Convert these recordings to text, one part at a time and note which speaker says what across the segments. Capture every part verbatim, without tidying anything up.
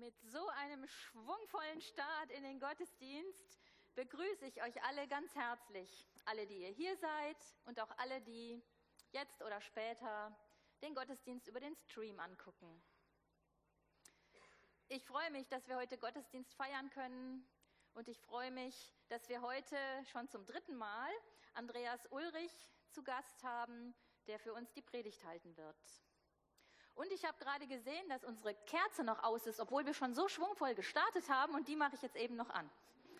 Speaker 1: Mit so einem schwungvollen Start in den Gottesdienst begrüße ich euch alle ganz herzlich. Alle, die ihr hier seid und auch alle, die jetzt oder später den Gottesdienst über den Stream angucken. Ich freue mich, dass wir heute Gottesdienst feiern können und ich freue mich, dass wir heute schon zum dritten Mal Andreas Ulrich zu Gast haben, der für uns die Predigt halten wird. Und ich habe gerade gesehen, dass unsere Kerze noch aus ist, obwohl wir schon so schwungvoll gestartet haben, und die mache ich jetzt eben noch an.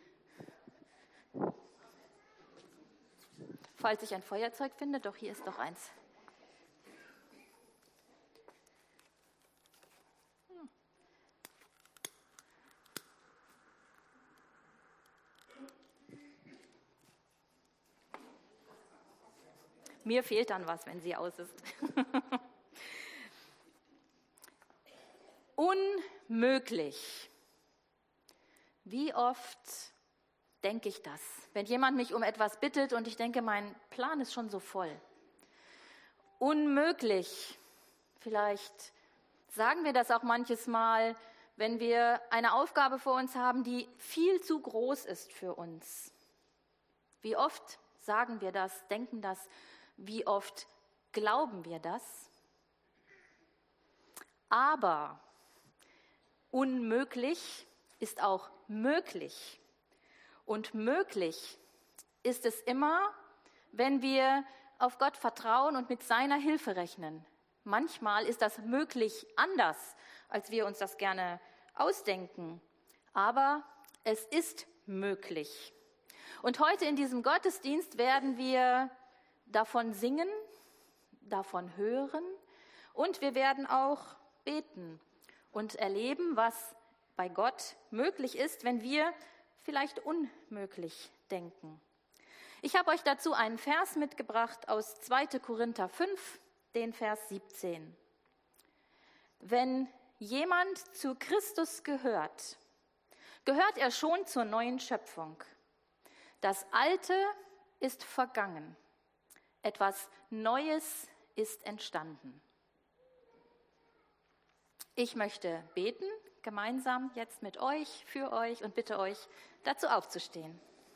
Speaker 1: Falls ich ein Feuerzeug finde, doch hier ist doch eins. Hm. Mir fehlt dann was, wenn sie aus ist. Unmöglich. Wie oft denke ich das, wenn jemand mich um etwas bittet und ich denke, mein Plan ist schon so voll. Unmöglich. Vielleicht sagen wir das auch manches Mal, wenn wir eine Aufgabe vor uns haben, die viel zu groß ist für uns. Wie oft sagen wir das, denken das, wie oft glauben wir das? Aber unmöglich ist auch möglich. Und möglich ist es immer, wenn wir auf Gott vertrauen und mit seiner Hilfe rechnen. Manchmal ist das möglich anders, als wir uns das gerne ausdenken. Aber es ist möglich. Und heute in diesem Gottesdienst werden wir davon singen, davon hören und wir werden auch beten und erleben, was bei Gott möglich ist, wenn wir vielleicht unmöglich denken. Ich habe euch dazu einen Vers mitgebracht aus zweiter Korinther fünf, den Vers siebzehn. Wenn jemand zu Christus gehört, gehört er schon zur neuen Schöpfung. Das Alte ist vergangen, etwas Neues ist entstanden. Ich möchte beten, gemeinsam jetzt mit euch, für euch und bitte euch, dazu aufzustehen.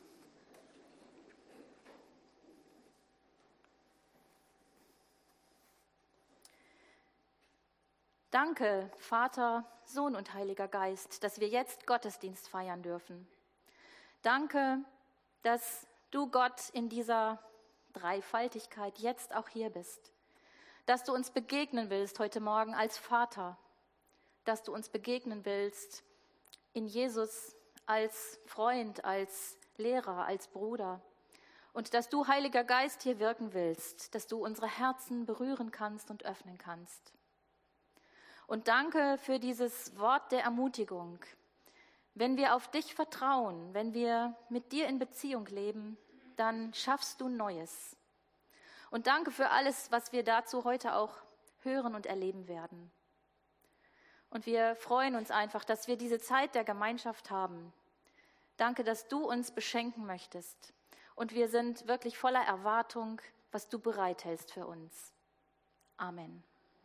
Speaker 1: Danke, Vater, Sohn und Heiliger Geist, dass wir jetzt Gottesdienst feiern dürfen. Danke, dass du, Gott, in dieser Dreifaltigkeit jetzt auch hier bist, dass du uns begegnen willst heute Morgen als Vater, dass du uns begegnen willst in Jesus als Freund, als Lehrer, als Bruder und dass du, Heiliger Geist, hier wirken willst, dass du unsere Herzen berühren kannst und öffnen kannst. Und danke für dieses Wort der Ermutigung. Wenn wir auf dich vertrauen, wenn wir mit dir in Beziehung leben, dann schaffst du Neues. Und danke für alles, was wir dazu heute auch hören und erleben werden. Und wir freuen uns einfach, dass wir diese Zeit der Gemeinschaft haben. Danke, dass du uns beschenken möchtest. Und wir sind wirklich voller Erwartung, was du bereithältst für uns. Amen.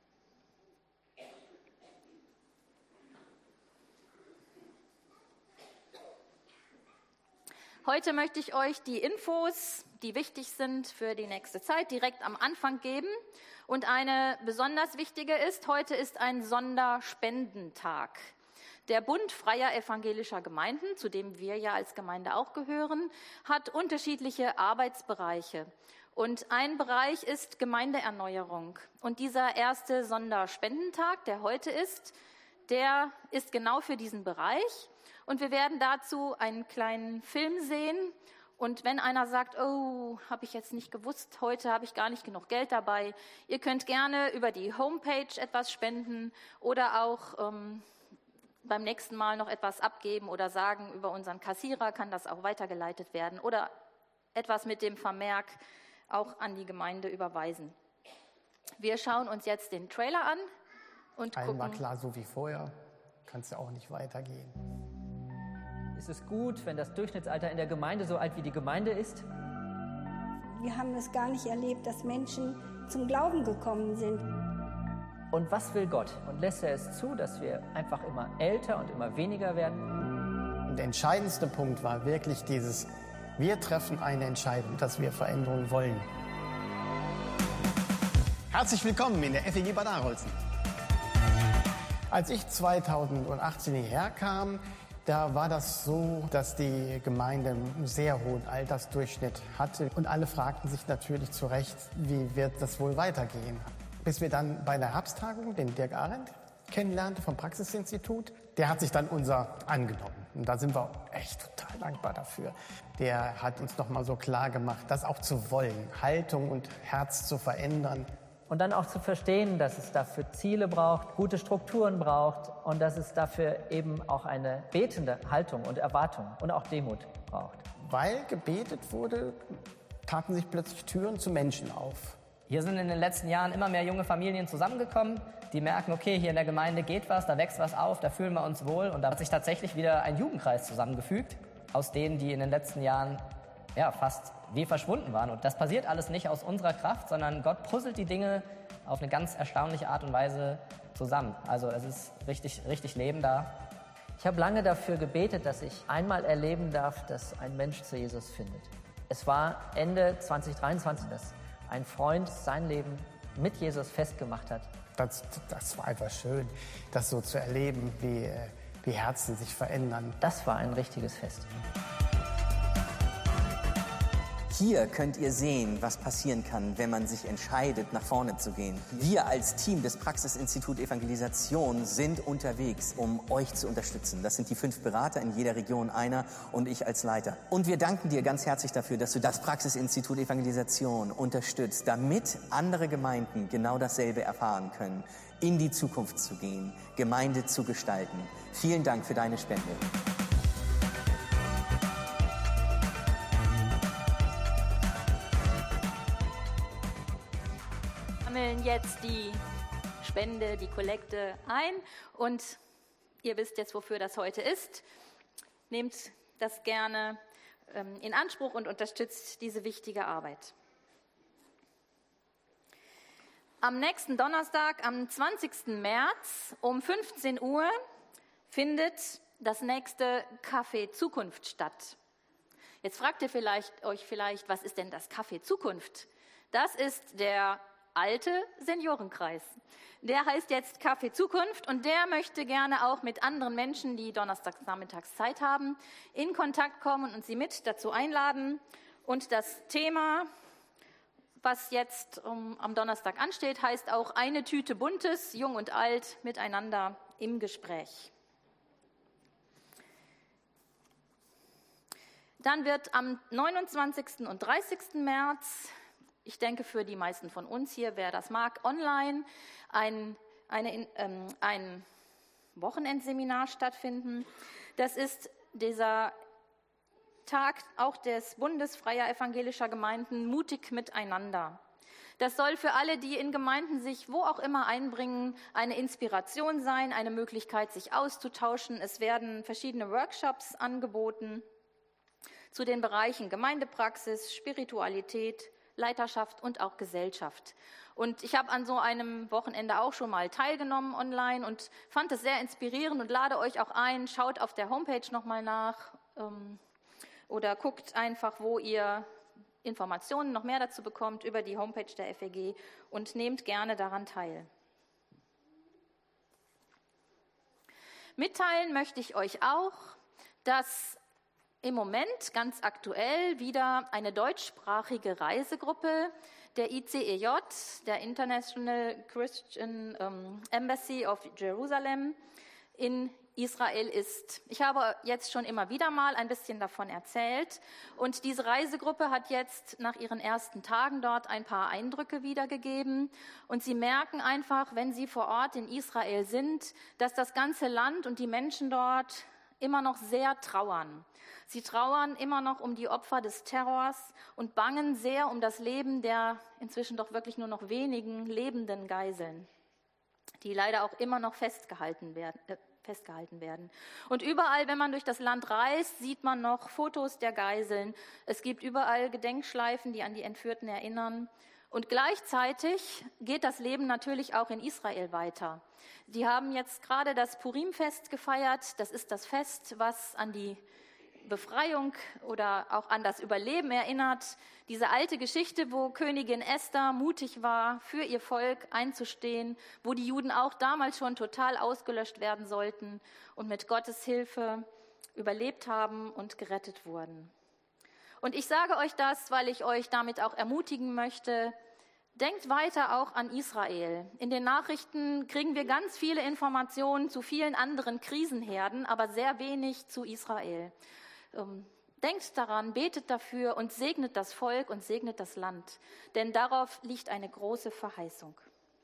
Speaker 1: Heute möchte ich euch die Infos, die wichtig sind für die nächste Zeit, direkt am Anfang geben. Und eine besonders wichtige ist, heute ist ein Sonderspendentag. Der Bund Freier Evangelischer Gemeinden, zu dem wir ja als Gemeinde auch gehören, hat unterschiedliche Arbeitsbereiche. Und ein Bereich ist Gemeindeerneuerung. Und dieser erste Sonderspendentag, der heute ist, der ist genau für diesen Bereich. Und wir werden dazu einen kleinen Film sehen. Und wenn einer sagt, oh, habe ich jetzt nicht gewusst, heute habe ich gar nicht genug Geld dabei, ihr könnt gerne über die Homepage etwas spenden oder auch ähm, beim nächsten Mal noch etwas abgeben oder sagen, über unseren Kassierer kann das auch weitergeleitet werden oder etwas mit dem Vermerk auch an die Gemeinde überweisen. Wir schauen uns jetzt den Trailer an und gucken.
Speaker 2: Allen war klar, so wie vorher kann es ja auch nicht weitergehen.
Speaker 3: Ist es gut, wenn das Durchschnittsalter in der Gemeinde so alt wie die Gemeinde ist?
Speaker 4: Wir haben es gar nicht erlebt, dass Menschen zum Glauben gekommen sind.
Speaker 3: Und was will Gott? Und lässt er es zu, dass wir einfach immer älter und immer weniger werden?
Speaker 2: Und der entscheidendste Punkt war wirklich dieses, wir treffen eine Entscheidung, dass wir Veränderung wollen. Herzlich willkommen in der F E G Bad Arolsen. Als ich zweitausendachtzehn hierher kam, da war das so, dass die Gemeinde einen sehr hohen Altersdurchschnitt hatte. Und alle fragten sich natürlich zu Recht, wie wird das wohl weitergehen? Bis wir dann bei der Herbsttagung den Dirk Arendt kennenlernte vom Praxisinstitut. Der hat sich dann unser angenommen. Und da sind wir echt total dankbar dafür. Der hat uns nochmal so klar gemacht, das auch zu wollen, Haltung und Herz zu verändern.
Speaker 3: Und dann auch zu verstehen, dass es dafür Ziele braucht, gute Strukturen braucht und dass es dafür eben auch eine betende Haltung und Erwartung und auch Demut braucht.
Speaker 2: Weil gebetet wurde, taten sich plötzlich Türen zu Menschen auf.
Speaker 4: Hier sind in den letzten Jahren immer mehr junge Familien zusammengekommen, die merken, okay, hier in der Gemeinde geht was, da wächst was auf, da fühlen wir uns wohl. Und da hat sich tatsächlich wieder ein Jugendkreis zusammengefügt, aus denen, die in den letzten Jahren ja, fast wie verschwunden waren. Und das passiert alles nicht aus unserer Kraft, sondern Gott puzzelt die Dinge auf eine ganz erstaunliche Art und Weise zusammen. Also es ist richtig, richtig Leben da.
Speaker 3: Ich habe lange dafür gebetet, dass ich einmal erleben darf, dass ein Mensch zu Jesus findet. Es war Ende zwanzig dreiundzwanzig, dass ein Freund sein Leben mit Jesus festgemacht hat.
Speaker 2: Das, das war einfach schön, das so zu erleben, wie, wie Herzen sich verändern.
Speaker 3: Das war ein richtiges Fest.
Speaker 5: Hier könnt ihr sehen, was passieren kann, wenn man sich entscheidet, nach vorne zu gehen. Wir als Team des Praxisinstitut Evangelisation sind unterwegs, um euch zu unterstützen. Das sind die fünf Berater, in jeder Region einer und ich als Leiter. Und wir danken dir ganz herzlich dafür, dass du das Praxisinstitut Evangelisation unterstützt, damit andere Gemeinden genau dasselbe erfahren können, in die Zukunft zu gehen, Gemeinde zu gestalten. Vielen Dank für deine Spende.
Speaker 1: Sammeln jetzt die Spende, die Kollekte ein und ihr wisst jetzt, wofür das heute ist. Nehmt das gerne ähm, in Anspruch und unterstützt diese wichtige Arbeit. Am nächsten Donnerstag, am zwanzigsten März um fünfzehn Uhr findet das nächste Café Zukunft statt. Jetzt fragt ihr vielleicht, euch vielleicht, was ist denn das Café Zukunft? Das ist der alte Seniorenkreis. Der heißt jetzt Café Zukunft und der möchte gerne auch mit anderen Menschen, die donnerstags nachmittags Zeit haben, in Kontakt kommen und sie mit dazu einladen. Und das Thema, was jetzt um, am Donnerstag ansteht, heißt auch eine Tüte Buntes, jung und alt, miteinander im Gespräch. Dann wird am neunundzwanzigsten und dreißigsten März, ich denke, für die meisten von uns hier, wer das mag, online ein, eine, ähm, ein Wochenendseminar stattfinden. Das ist dieser Tag auch des Bundes freier evangelischer Gemeinden, mutig miteinander. Das soll für alle, die in Gemeinden sich wo auch immer einbringen, eine Inspiration sein, eine Möglichkeit, sich auszutauschen. Es werden verschiedene Workshops angeboten zu den Bereichen Gemeindepraxis, Spiritualität, Leiterschaft und auch Gesellschaft. Und ich habe an so einem Wochenende auch schon mal teilgenommen online und fand es sehr inspirierend und lade euch auch ein, schaut auf der Homepage nochmal nach ähm, oder guckt einfach, wo ihr Informationen noch mehr dazu bekommt über die Homepage der F E G und nehmt gerne daran teil. Mitteilen möchte ich euch auch, dass im Moment ganz aktuell wieder eine deutschsprachige Reisegruppe der I C E J, der International Christian ähm, Embassy of Jerusalem, in Israel ist. Ich habe jetzt schon immer wieder mal ein bisschen davon erzählt und diese Reisegruppe hat jetzt nach ihren ersten Tagen dort ein paar Eindrücke wiedergegeben und sie merken einfach, wenn sie vor Ort in Israel sind, dass das ganze Land und die Menschen dort immer noch sehr trauern. Sie trauern immer noch um die Opfer des Terrors und bangen sehr um das Leben der inzwischen doch wirklich nur noch wenigen lebenden Geiseln, die leider auch immer noch festgehalten werden. Äh, festgehalten werden. Und überall, wenn man durch das Land reist, sieht man noch Fotos der Geiseln. Es gibt überall Gedenkschleifen, die an die Entführten erinnern. Und gleichzeitig geht das Leben natürlich auch in Israel weiter. Die haben jetzt gerade das Purim-Fest gefeiert. Das ist das Fest, was an die Befreiung oder auch an das Überleben erinnert. Diese alte Geschichte, wo Königin Esther mutig war, für ihr Volk einzustehen, wo die Juden auch damals schon total ausgelöscht werden sollten und mit Gottes Hilfe überlebt haben und gerettet wurden. Und ich sage euch das, weil ich euch damit auch ermutigen möchte, denkt weiter auch an Israel. In den Nachrichten kriegen wir ganz viele Informationen zu vielen anderen Krisenherden, aber sehr wenig zu Israel. Ähm, denkt daran, betet dafür und segnet das Volk und segnet das Land, denn darauf liegt eine große Verheißung.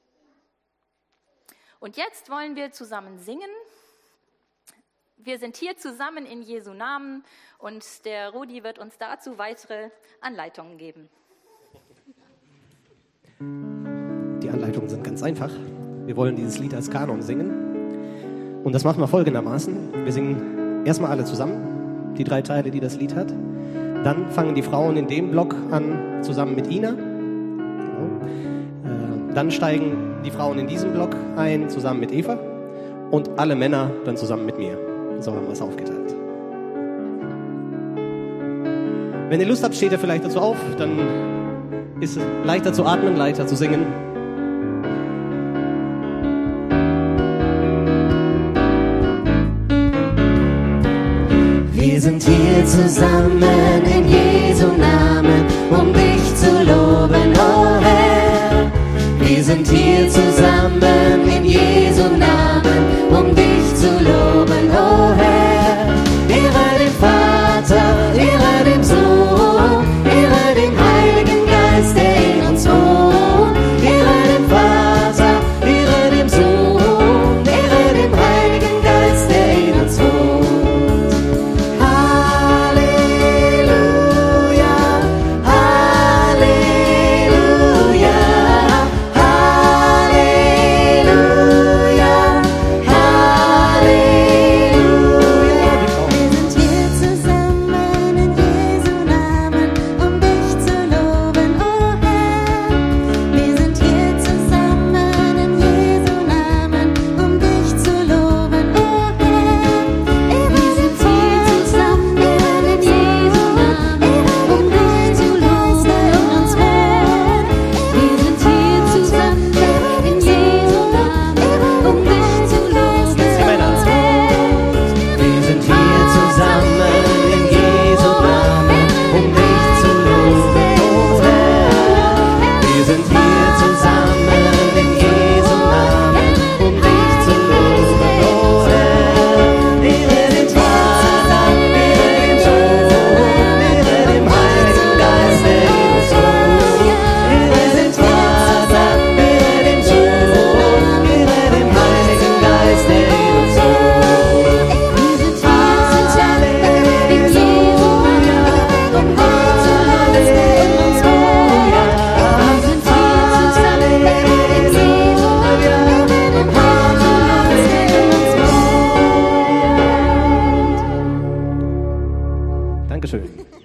Speaker 1: Und jetzt wollen wir zusammen singen. Wir sind hier zusammen in Jesu Namen und der Rudi wird uns dazu weitere Anleitungen geben.
Speaker 6: Die Anleitungen sind ganz einfach. Wir wollen dieses Lied als Kanon singen. Und das machen wir folgendermaßen. Wir singen erstmal alle zusammen, die drei Teile, die das Lied hat. Dann fangen die Frauen in dem Block an, zusammen mit Ina. Genau. Äh, dann steigen die Frauen in diesem Block ein, zusammen mit Eva. Und alle Männer dann zusammen mit mir. So haben wir es aufgeteilt. Wenn ihr Lust habt, steht ihr vielleicht dazu auf, dann ist es leichter zu atmen, leichter zu singen.
Speaker 7: Wir sind hier zusammen in Jesu Namen, um dich zu loben, oh Herr. Wir sind hier zusammen in Jesu Namen, um dich zu loben, oh Herr. Ehre dem Vater, ehre dem Sohn, ehre dem Heiligen Geist, der in uns wohnt. Ehre dem Vater, ehre dem Sohn, ehre dem Heiligen Geist, der in uns wohnt. Halleluja, Halleluja, Halleluja, Halleluja. Wir sind hier zusammen in Jesu Namen, um dich zu loben, oh Herr. Wir sind hier zusammen in Jesu Namen, um dich zu loben, oh Herr. Wir sind hier zusammen in Jesu Namen, um dich zu loben, uns Herr. Wir sind hier zusammen in Jesu Namen, um dich zu loben, uns Herr.
Speaker 6: Wir sind hier zusammen in Jesu Namen, um dich zu loben, oh Herr. Wir sind hier zusammen in Jesu Namen, um dich zu loben, oh Herr. Ehre dem Vater, ehre dem Sohn, ehre dem Heiligen Geist, der in uns wohnt. Ehre dem Vater, ehre dem Sohn, ehre dem Heiligen Geist, der in uns wohnt.
Speaker 7: Wir sind hier zusammen in Jesu Namen, um dich zu loben, uns Herr. Wir sind hier zusammen in Jesu Namen, um dich zu loben, uns Herr.
Speaker 6: Dankeschön.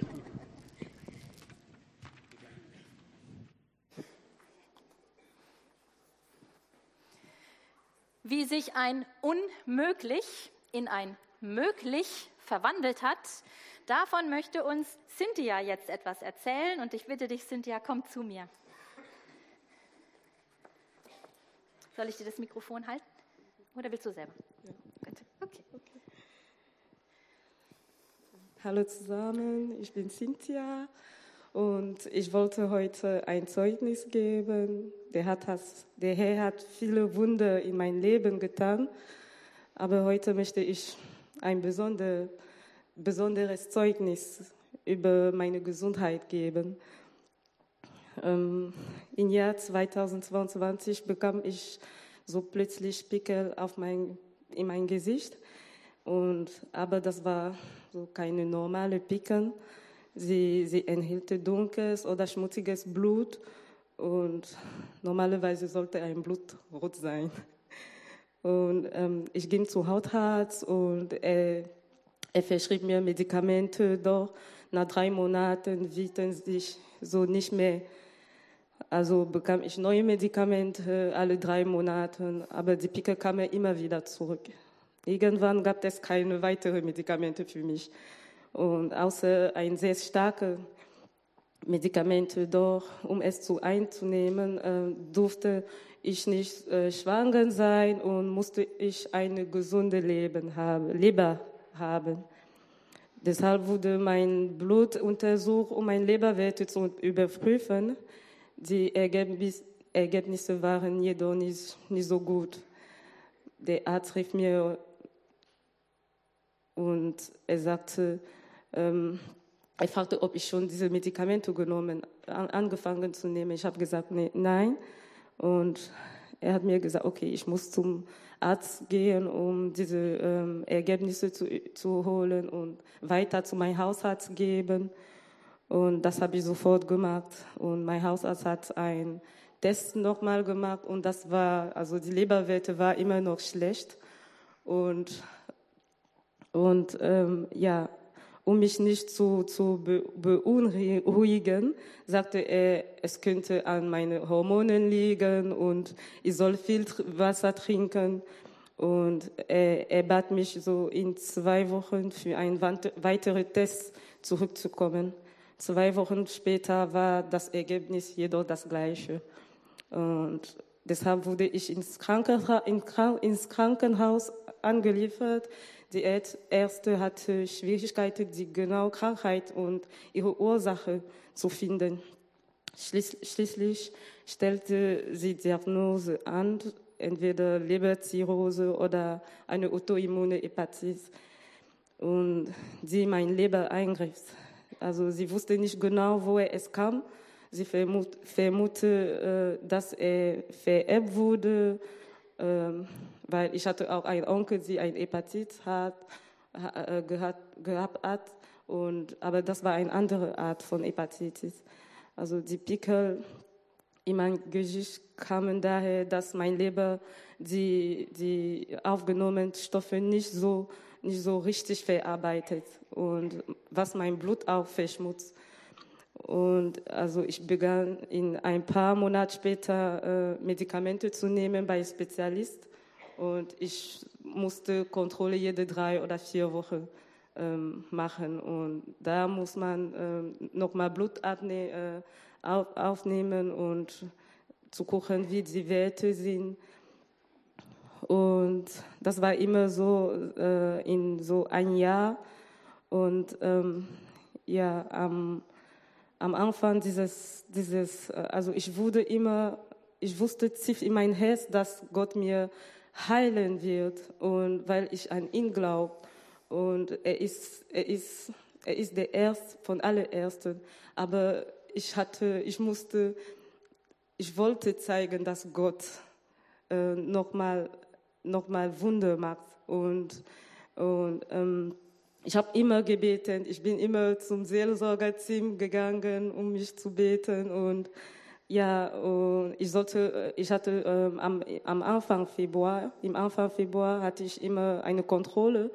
Speaker 1: Wie sich ein Unmöglich in ein Möglich verwandelt hat, davon möchte uns Cynthia jetzt etwas erzählen. Und ich bitte dich, Cynthia, komm zu mir. Soll ich dir das Mikrofon halten? Oder willst du selber? Ja. Gut, okay.
Speaker 8: Hallo zusammen, ich bin Cynthia und ich wollte heute ein Zeugnis geben. Der, hat das, der Herr hat viele Wunder in mein Leben getan, aber heute möchte ich ein besonder, besonderes Zeugnis über meine Gesundheit geben. Ähm, Im Jahr zweitausendzweiundzwanzig bekam ich so plötzlich Pickel auf mein, in mein Gesicht. Und, aber das war so keine normale Pickel. Sie, sie enthielt dunkles oder schmutziges Blut und normalerweise sollte ein Blut rot sein. Und ähm, ich ging zu Hautarzt und er, er verschrieb mir Medikamente, doch nach drei Monaten wirkten sich so nicht mehr Also bekam ich neue Medikamente alle drei Monate, aber die Pickel kamen immer wieder zurück. Irgendwann gab es keine weiteren Medikamente für mich. Und außer ein sehr starkes Medikament, doch um es zu einzunehmen, äh, durfte ich nicht äh, schwanger sein und musste ich eine gesunde Leben haben, Leber haben. Deshalb wurde mein Blut untersucht, um meine Leberwerte zu überprüfen. Die Ergebnis, Ergebnisse waren jedoch nicht, nicht so gut. Der Arzt rief mir und er sagte, ähm, er fragte, ob ich schon diese Medikamente genommen, an, angefangen zu nehmen. Ich habe gesagt, nee, nein. Und er hat mir gesagt, okay, ich muss zum Arzt gehen, um diese ähm, Ergebnisse zu, zu holen und weiter zu meinem Hausarzt geben. Und das habe ich sofort gemacht. Und mein Hausarzt hat einen Test nochmal gemacht und das war, also die Leberwerte war immer noch schlecht. Und, und ähm, ja, um mich nicht zu, zu be, beunruhigen, sagte er, es könnte an meinen Hormonen liegen und ich soll viel Wasser trinken. Und er, er bat mich so in zwei Wochen für einen weiteren Test zurückzukommen. Zwei Wochen später war das Ergebnis jedoch das gleiche. Und deshalb wurde ich ins Krankenhaus, ins Krankenhaus angeliefert. Die Ärzte hatten Schwierigkeiten, die genaue Krankheit und ihre Ursache zu finden. Schließlich stellte sie Diagnose an, entweder Leberzirrhose oder eine autoimmune Hepatitis, und die mein Leber eingriff. Also sie wusste nicht genau, woher es kam. Sie vermut, vermute, äh, dass er vererbt wurde, äh, weil ich hatte auch einen Onkel, der eine Hepatitis hat, äh, gehabt, gehabt hat. Und, aber das war eine andere Art von Hepatitis. Also die Pickel in meinem Gesicht kamen daher, dass mein Leber die, die aufgenommenen Stoffe nicht so, nicht so richtig verarbeitet und was mein Blut auch verschmutzt. Und also ich begann in ein paar Monate später äh, Medikamente zu nehmen bei Spezialist und ich musste Kontrolle jede drei oder vier Wochen ähm, machen und da muss man ähm, nochmal Blut abne- äh, auf, aufnehmen und zu gucken, wie die Werte sind. Und das war immer so äh, in so ein Jahr. Und ähm, ja, am, am Anfang dieses, dieses, also ich wurde immer, ich wusste tief in mein Herz, dass Gott mir heilen wird. Und weil ich an ihn glaube. Und er ist, er ist, er ist der Erste von allen Ersten. Aber ich hatte, ich musste, ich wollte zeigen, dass Gott äh, nochmal noch mal Wunder macht. Und, und ähm, ich habe immer gebeten, ich bin immer zum Seelsorgerteam gegangen, um mich zu beten. Und ja, und ich sollte, ich hatte ähm, am, am Anfang Februar, im Anfang Februar hatte ich immer eine Kontrolle.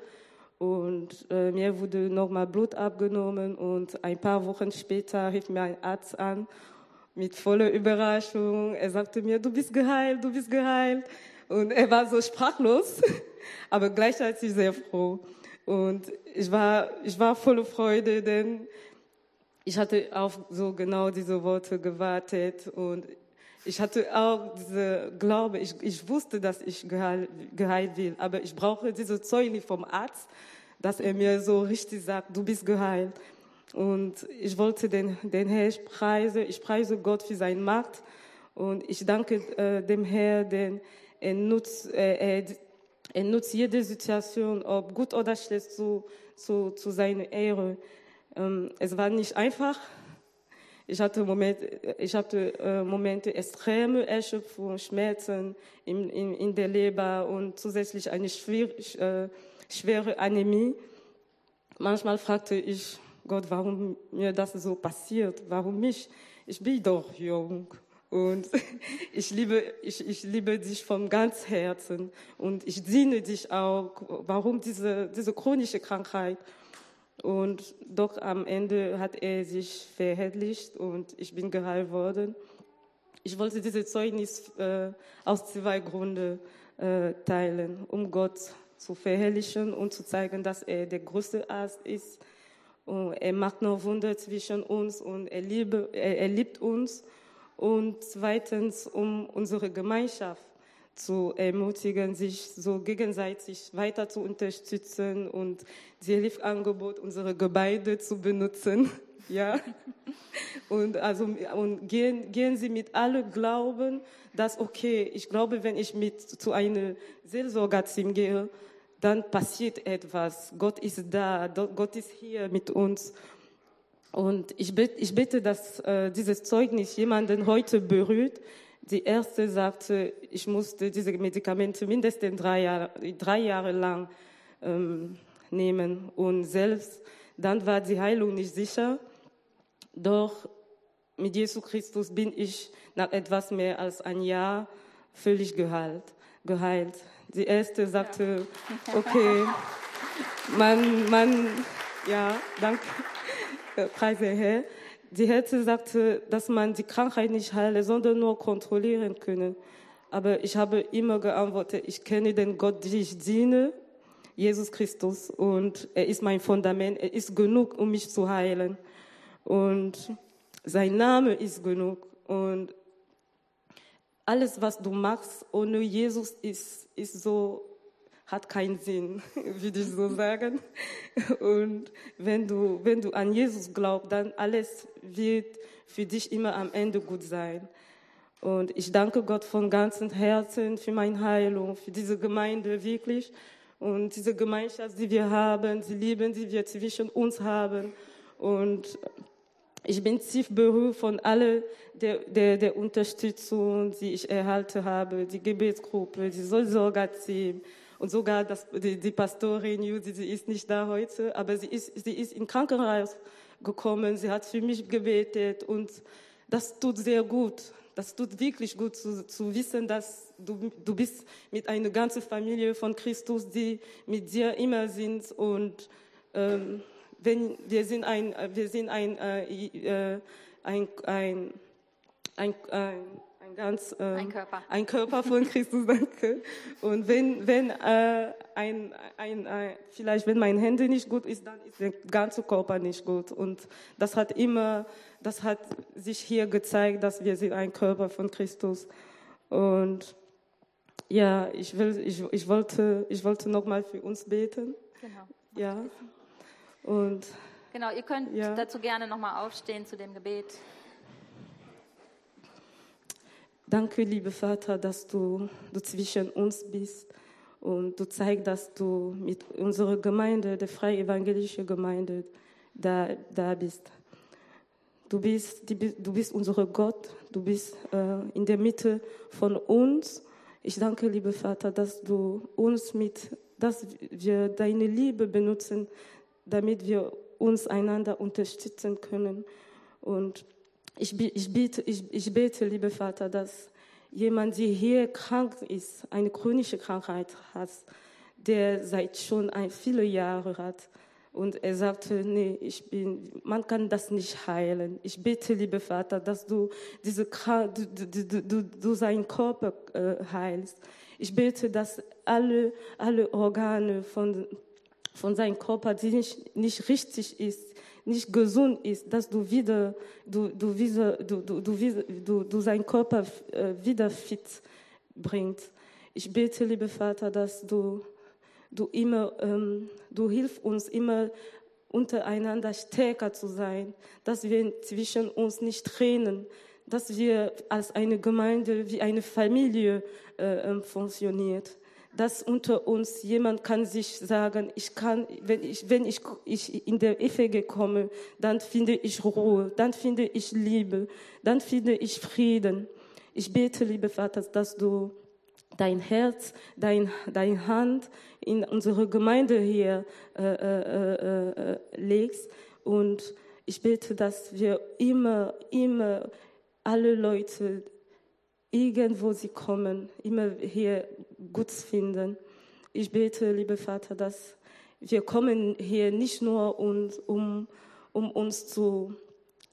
Speaker 8: Und äh, mir wurde nochmal Blut abgenommen und ein paar Wochen später rief mir ein Arzt an mit voller Überraschung. Er sagte mir, du bist geheilt, du bist geheilt. Und er war so sprachlos, aber gleichzeitig sehr froh. Und ich war, ich war voller Freude, denn ich hatte auf so genau diese Worte gewartet und ich hatte auch diese Glaube, ich, ich wusste, dass ich geheilt, geheilt will, aber ich brauche diese Zeugnis vom Arzt, dass er mir so richtig sagt, du bist geheilt. Und ich wollte den, den Herrn preisen, ich preise Gott für seine Macht und ich danke äh, dem Herrn, denn er nutzt, äh, er, er nutzt jede Situation, ob gut oder schlecht, zu, zu, zu seiner Ehre. Ähm, es war nicht einfach. Ich hatte Momente, ich hatte äh, Momente extreme Erschöpfung, Schmerzen in, in, in der Leber und zusätzlich eine schwer, äh, schwere Anämie. Manchmal fragte ich Gott, warum mir das so passiert, warum mich? Ich bin doch jung und ich liebe, ich, ich liebe dich vom ganzen Herzen und ich diene dich auch. Warum diese, diese chronische Krankheit? Und doch am Ende hat er sich verherrlicht und ich bin geheilt worden. ich wollte dieses Zeugnis äh, aus zwei Gründen äh, teilen, um Gott zu verherrlichen und zu zeigen, dass er der größte Arzt ist. Und er macht noch Wunder zwischen uns und er, liebe, er, er liebt uns. Und zweitens, um unsere Gemeinschaft zu ermutigen, sich so gegenseitig weiter zu unterstützen und das Hilfsangebot unserer Gemeinde zu benutzen. Ja. Und, also, und gehen, gehen Sie mit allem Glauben, dass, okay, ich glaube, wenn ich mit zu einem Seelsorgerteam gehe, dann passiert etwas. Gott ist da, Gott ist hier mit uns. Und ich bete, ich bete dass äh, dieses Zeugnis jemanden heute berührt. Die Ärzte sagte, ich musste diese Medikamente mindestens drei Jahre, drei Jahre lang ähm, nehmen. Und selbst dann war die Heilung nicht sicher. Doch mit Jesus Christus bin ich nach etwas mehr als ein Jahr völlig geheilt. geheilt. Die Ärzte sagte, okay, man, man, ja, danke, preise Herr. Die Ärzte sagte, dass man die Krankheit nicht heilen, sondern nur kontrollieren können. Aber ich habe immer geantwortet, ich kenne den Gott, den ich diene, Jesus Christus, und er ist mein Fundament, er ist genug, um mich zu heilen. Und sein Name ist genug. Und alles, was du machst ohne Jesus, ist, ist so, hat keinen Sinn, würde ich so sagen. Und wenn du, wenn du an Jesus glaubst, dann alles wird für dich immer am Ende gut sein. Und ich danke Gott von ganzem Herzen für meine Heilung, für diese Gemeinde wirklich. Und diese Gemeinschaft, die wir haben, die Liebe, die wir zwischen uns haben. Und ich bin tief berührt von aller der, der, der Unterstützung, die ich erhalten habe, die Gebetsgruppe, die Seelsorgerteam und sogar das, die, die Pastorin Judy, sie ist nicht da heute, aber sie ist, sie ist ins Krankenhaus gekommen, sie hat für mich gebetet und das tut sehr gut. Das tut wirklich gut zu, zu wissen, dass du, du bist mit einer ganzen Familie von Christus, die mit dir immer sind und ähm, wenn wir sind ein, wir sind ein, äh, ein, ein, ein, ein, ein ganz äh,
Speaker 1: Ein Körper.
Speaker 8: ein Körper von Christus, danke. Und wenn, wenn äh, ein, ein, ein, vielleicht wenn mein Handy nicht gut ist, dann ist der ganze Körper nicht gut. Und das hat immer, das hat sich hier gezeigt, dass wir sind ein Körper von Christus. Und ja, ich will, ich, ich wollte, ich wollte noch mal für uns beten.
Speaker 1: Genau.
Speaker 8: Ja. Und
Speaker 1: Genau, ihr könnt
Speaker 8: ja.
Speaker 1: dazu gerne nochmal aufstehen zu dem Gebet.
Speaker 8: Danke, lieber Vater, dass du, du zwischen uns bist und du zeigst, dass du mit unserer Gemeinde, der Freie Evangelische Gemeinde, da, da bist. Du bist, die, du bist unser Gott, du bist äh, in der Mitte von uns. Ich danke, lieber Vater, dass du uns mit, dass wir deine Liebe benutzen, damit wir uns einander unterstützen können. Und ich, ich, bete, ich, ich bete, lieber Vater, dass jemand, der hier krank ist, eine chronische Krankheit hat, der seit schon ein, viele Jahre hat. Und er sagte, nee, ich bin, man kann das nicht heilen. Ich bete, lieber Vater, dass du, diese, du, du, du, du, du seinen Körper äh, heilst. Ich bete, dass alle, alle Organe von von seinem Körper, die nicht, nicht richtig ist, nicht gesund ist, dass du wieder, du, du, wieder, du, du, du, du, du seinen Körper äh, wieder fit bringst. Ich bete, lieber Vater, dass du, du immer, ähm, du hilfst uns immer untereinander stärker zu sein, dass wir zwischen uns nicht trennen, dass wir als eine Gemeinde wie eine Familie äh, funktioniert. Dass unter uns jemand kann sich sagen, ich kann, wenn ich, wenn ich, ich in der E V G komme, dann finde ich Ruhe, dann finde ich Liebe, dann finde ich Frieden. Ich bete, lieber Vater, dass du dein Herz, dein, deine Hand in unsere Gemeinde hier äh, äh, äh, legst. Und ich bete, dass wir immer, immer alle Leute, irgendwo sie kommen, immer hier gut finden. Ich bete, lieber Vater, dass wir kommen hier nicht nur, um, um, um uns zu,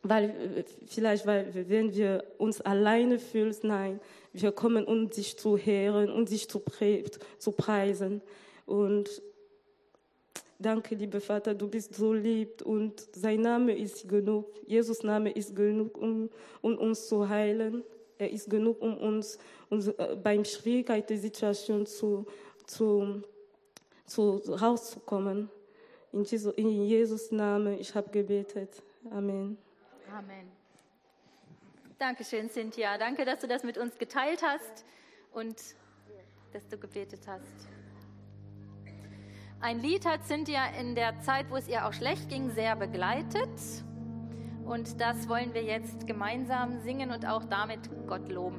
Speaker 8: weil äh, vielleicht, weil wenn wir uns alleine fühlen, nein, wir kommen, um dich zu hören und dich zu, pre- zu preisen. Und danke, lieber Vater, du bist so lieb und sein Name ist genug. Jesus' Name ist genug, um, um uns zu heilen. Er ist genug, um uns, uns äh, beim Schwierigkeit der Situation zu, zu, zu rauszukommen. In, Jesu, in Jesus' Namen, ich habe gebetet. Amen.
Speaker 1: Amen. Dankeschön, Cynthia. Danke, dass du das mit uns geteilt hast und dass du gebetet hast. Ein Lied hat Cynthia in der Zeit, wo es ihr auch schlecht ging, sehr begleitet. Und das wollen wir jetzt gemeinsam singen und auch damit Gott loben.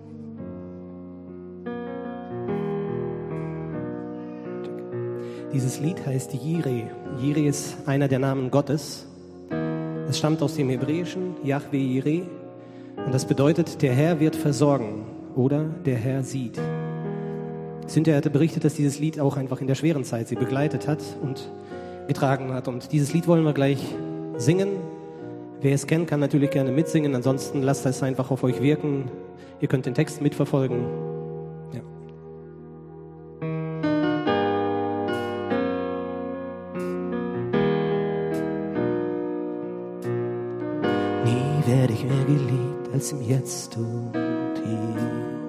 Speaker 6: Dieses Lied heißt Jireh. Jireh ist einer der Namen Gottes. Es stammt aus dem Hebräischen Yahweh Jireh und das bedeutet, der Herr wird versorgen oder der Herr sieht. Cynthia hatte berichtet, dass dieses Lied auch einfach in der schweren Zeit sie begleitet hat und getragen hat. Und dieses Lied wollen wir gleich singen. Wer es kennt, kann natürlich gerne mitsingen. Ansonsten lasst es einfach auf euch wirken. Ihr könnt den Text mitverfolgen. Ja. Nie werde ich mehr geliebt als im Jetzt und hier.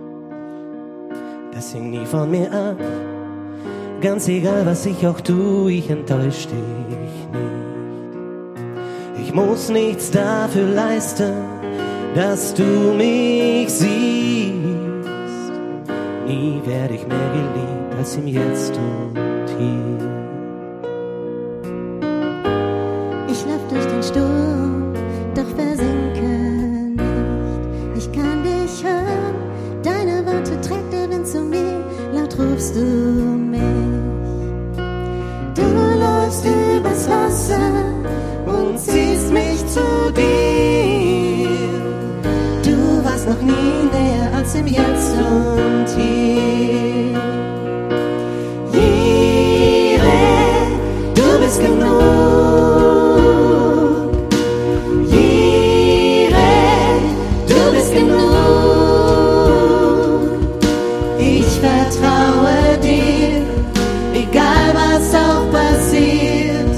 Speaker 6: Das hing nie von mir ab. Ganz egal, was ich auch tue, ich enttäusch dich nicht. Ich muss nichts dafür leisten, dass du mich siehst. Nie werde ich mehr geliebt als im Jetzt und hier.
Speaker 7: Ich lauf durch den Sturm, doch versinke nicht. Ich kann dich hören, deine Worte trägt der Wind zu mir, laut rufst du mich. Du läufst übers Wasser und ziehst mich zu dir. Du warst noch nie näher als im Jetzt und hier. Jireh, du bist genug. Jireh, du bist genug. Ich vertraue dir, egal was auch passiert.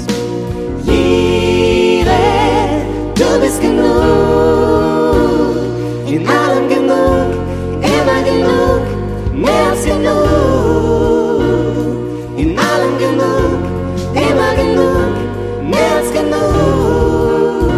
Speaker 7: Jireh, du bist genug. In allem genug, immer genug, mehr als genug. In allem genug, immer genug, mehr als genug.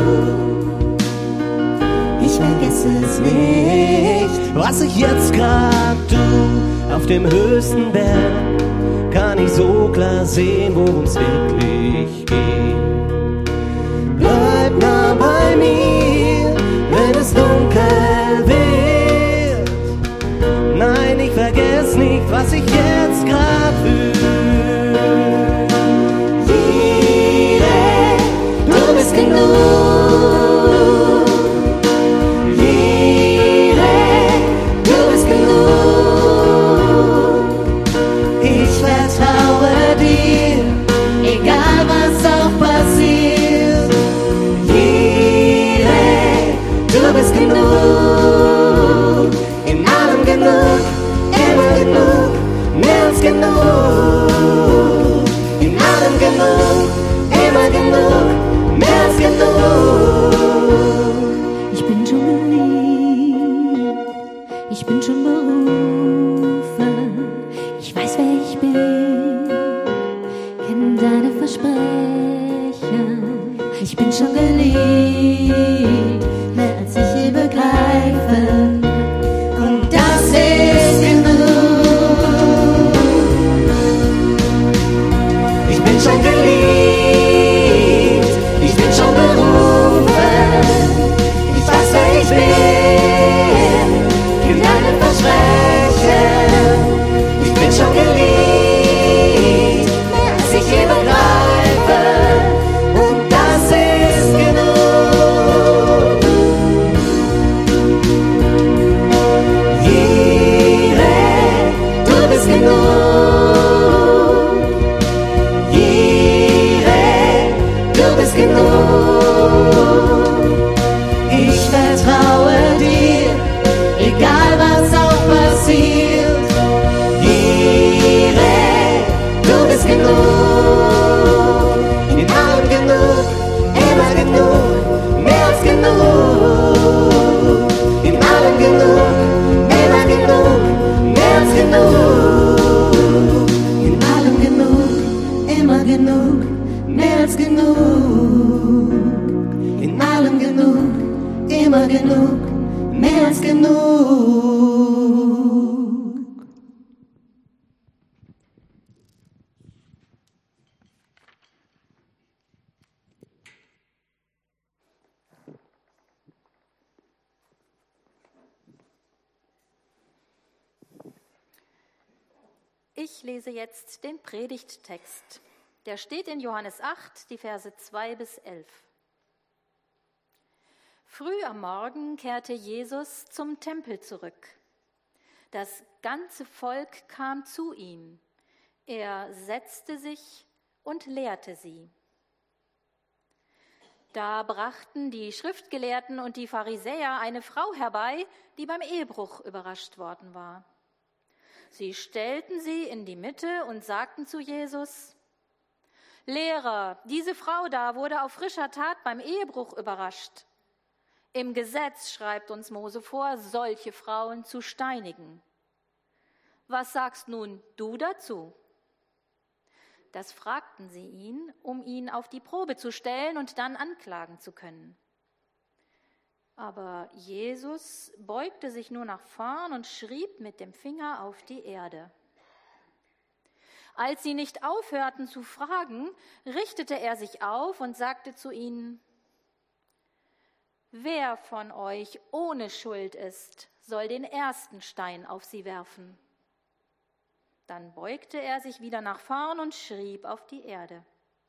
Speaker 7: Ich vergesse es nicht,
Speaker 6: Was ich jetzt grad tu, auf dem höchsten Berg, kann ich so klar sehen, worum's wirklich geht. Bleib nah bei mir, wenn es dunkel wird. Nein, ich vergess nicht, was ich jetzt grad fühl.
Speaker 7: Jireh, du bist genug. Jireh, du bist genug. Ich vertraue dir, egal was auch passiert. Jireh, du bist genug. In allem genug, immer genug, mehr als genug. In allem genug, immer genug, mehr als genug. Ich bin schon geliebt, ich bin schon berufen. Ich weiß, wer ich bin, kenn deine Versprechen. Ich bin schon geliebt, mehr als ich je begreifen. Und das ist genug.
Speaker 6: Ich bin schon geliebt,
Speaker 7: Ich bin schon berufen. Ich weiß, wer ich bin, kenn deine Versprechen. Ich bin schon geliebt, mehr als ich je begreife. Und das ist genug. Jireh, du bist genug. Jireh, genug, mehr als genug. In allem genug, immer genug, mehr als genug.
Speaker 1: Ich lese jetzt den Predigttext. Der steht in Johannes acht, die Verse zwei bis elf. Früh am Morgen kehrte Jesus zum Tempel zurück. Das ganze Volk kam zu ihm. Er setzte sich und lehrte sie. Da brachten die Schriftgelehrten und die Pharisäer eine Frau herbei, die beim Ehebruch überrascht worden war. Sie stellten sie in die Mitte und sagten zu Jesus: Lehrer, diese Frau da wurde auf frischer Tat beim Ehebruch überrascht. Im Gesetz schreibt uns Mose vor, solche Frauen zu steinigen. Was sagst nun du dazu? Das fragten sie ihn, um ihn auf die Probe zu stellen und dann anklagen zu können. Aber Jesus beugte sich nur nach vorn und schrieb mit dem Finger auf die Erde. Als sie nicht aufhörten zu fragen, richtete er sich auf und sagte zu ihnen: Wer von euch ohne Schuld ist, soll den ersten Stein auf sie werfen. Dann beugte er sich wieder nach vorn und schrieb auf die Erde.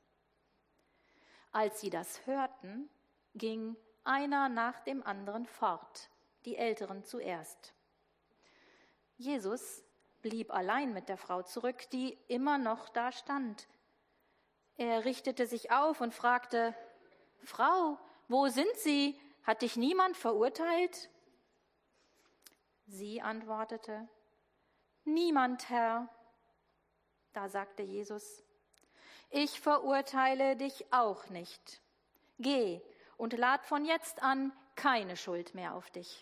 Speaker 1: Als sie das hörten, ging einer nach dem anderen fort, die Älteren zuerst. Jesus blieb allein mit der Frau zurück, die immer noch da stand. Er richtete sich auf und fragte: Frau, wo sind Sie? Hat dich niemand verurteilt? Sie antwortete: Niemand, Herr. Da sagte Jesus: Ich verurteile dich auch nicht. Geh und lad von jetzt an keine Schuld mehr auf dich.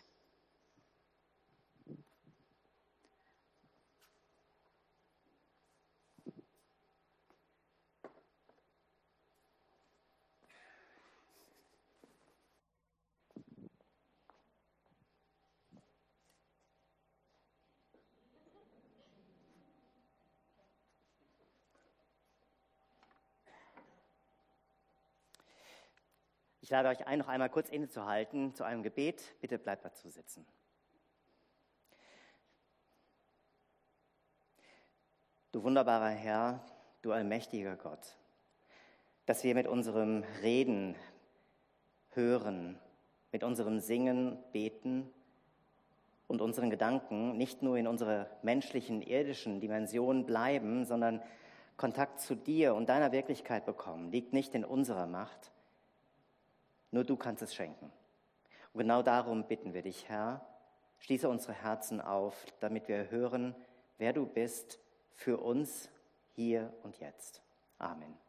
Speaker 9: Ich lade euch ein, noch einmal kurz innezuhalten zu einem Gebet. Bitte bleibt dazu sitzen. Du wunderbarer Herr, du allmächtiger Gott, dass wir mit unserem Reden, Hören, mit unserem Singen, Beten und unseren Gedanken nicht nur in unserer menschlichen, irdischen Dimension bleiben, sondern Kontakt zu dir und deiner Wirklichkeit bekommen, liegt nicht in unserer Macht. Nur du kannst es schenken. Und genau darum bitten wir dich, Herr, schließe unsere Herzen auf, damit wir hören, wer du bist für uns hier und jetzt. Amen.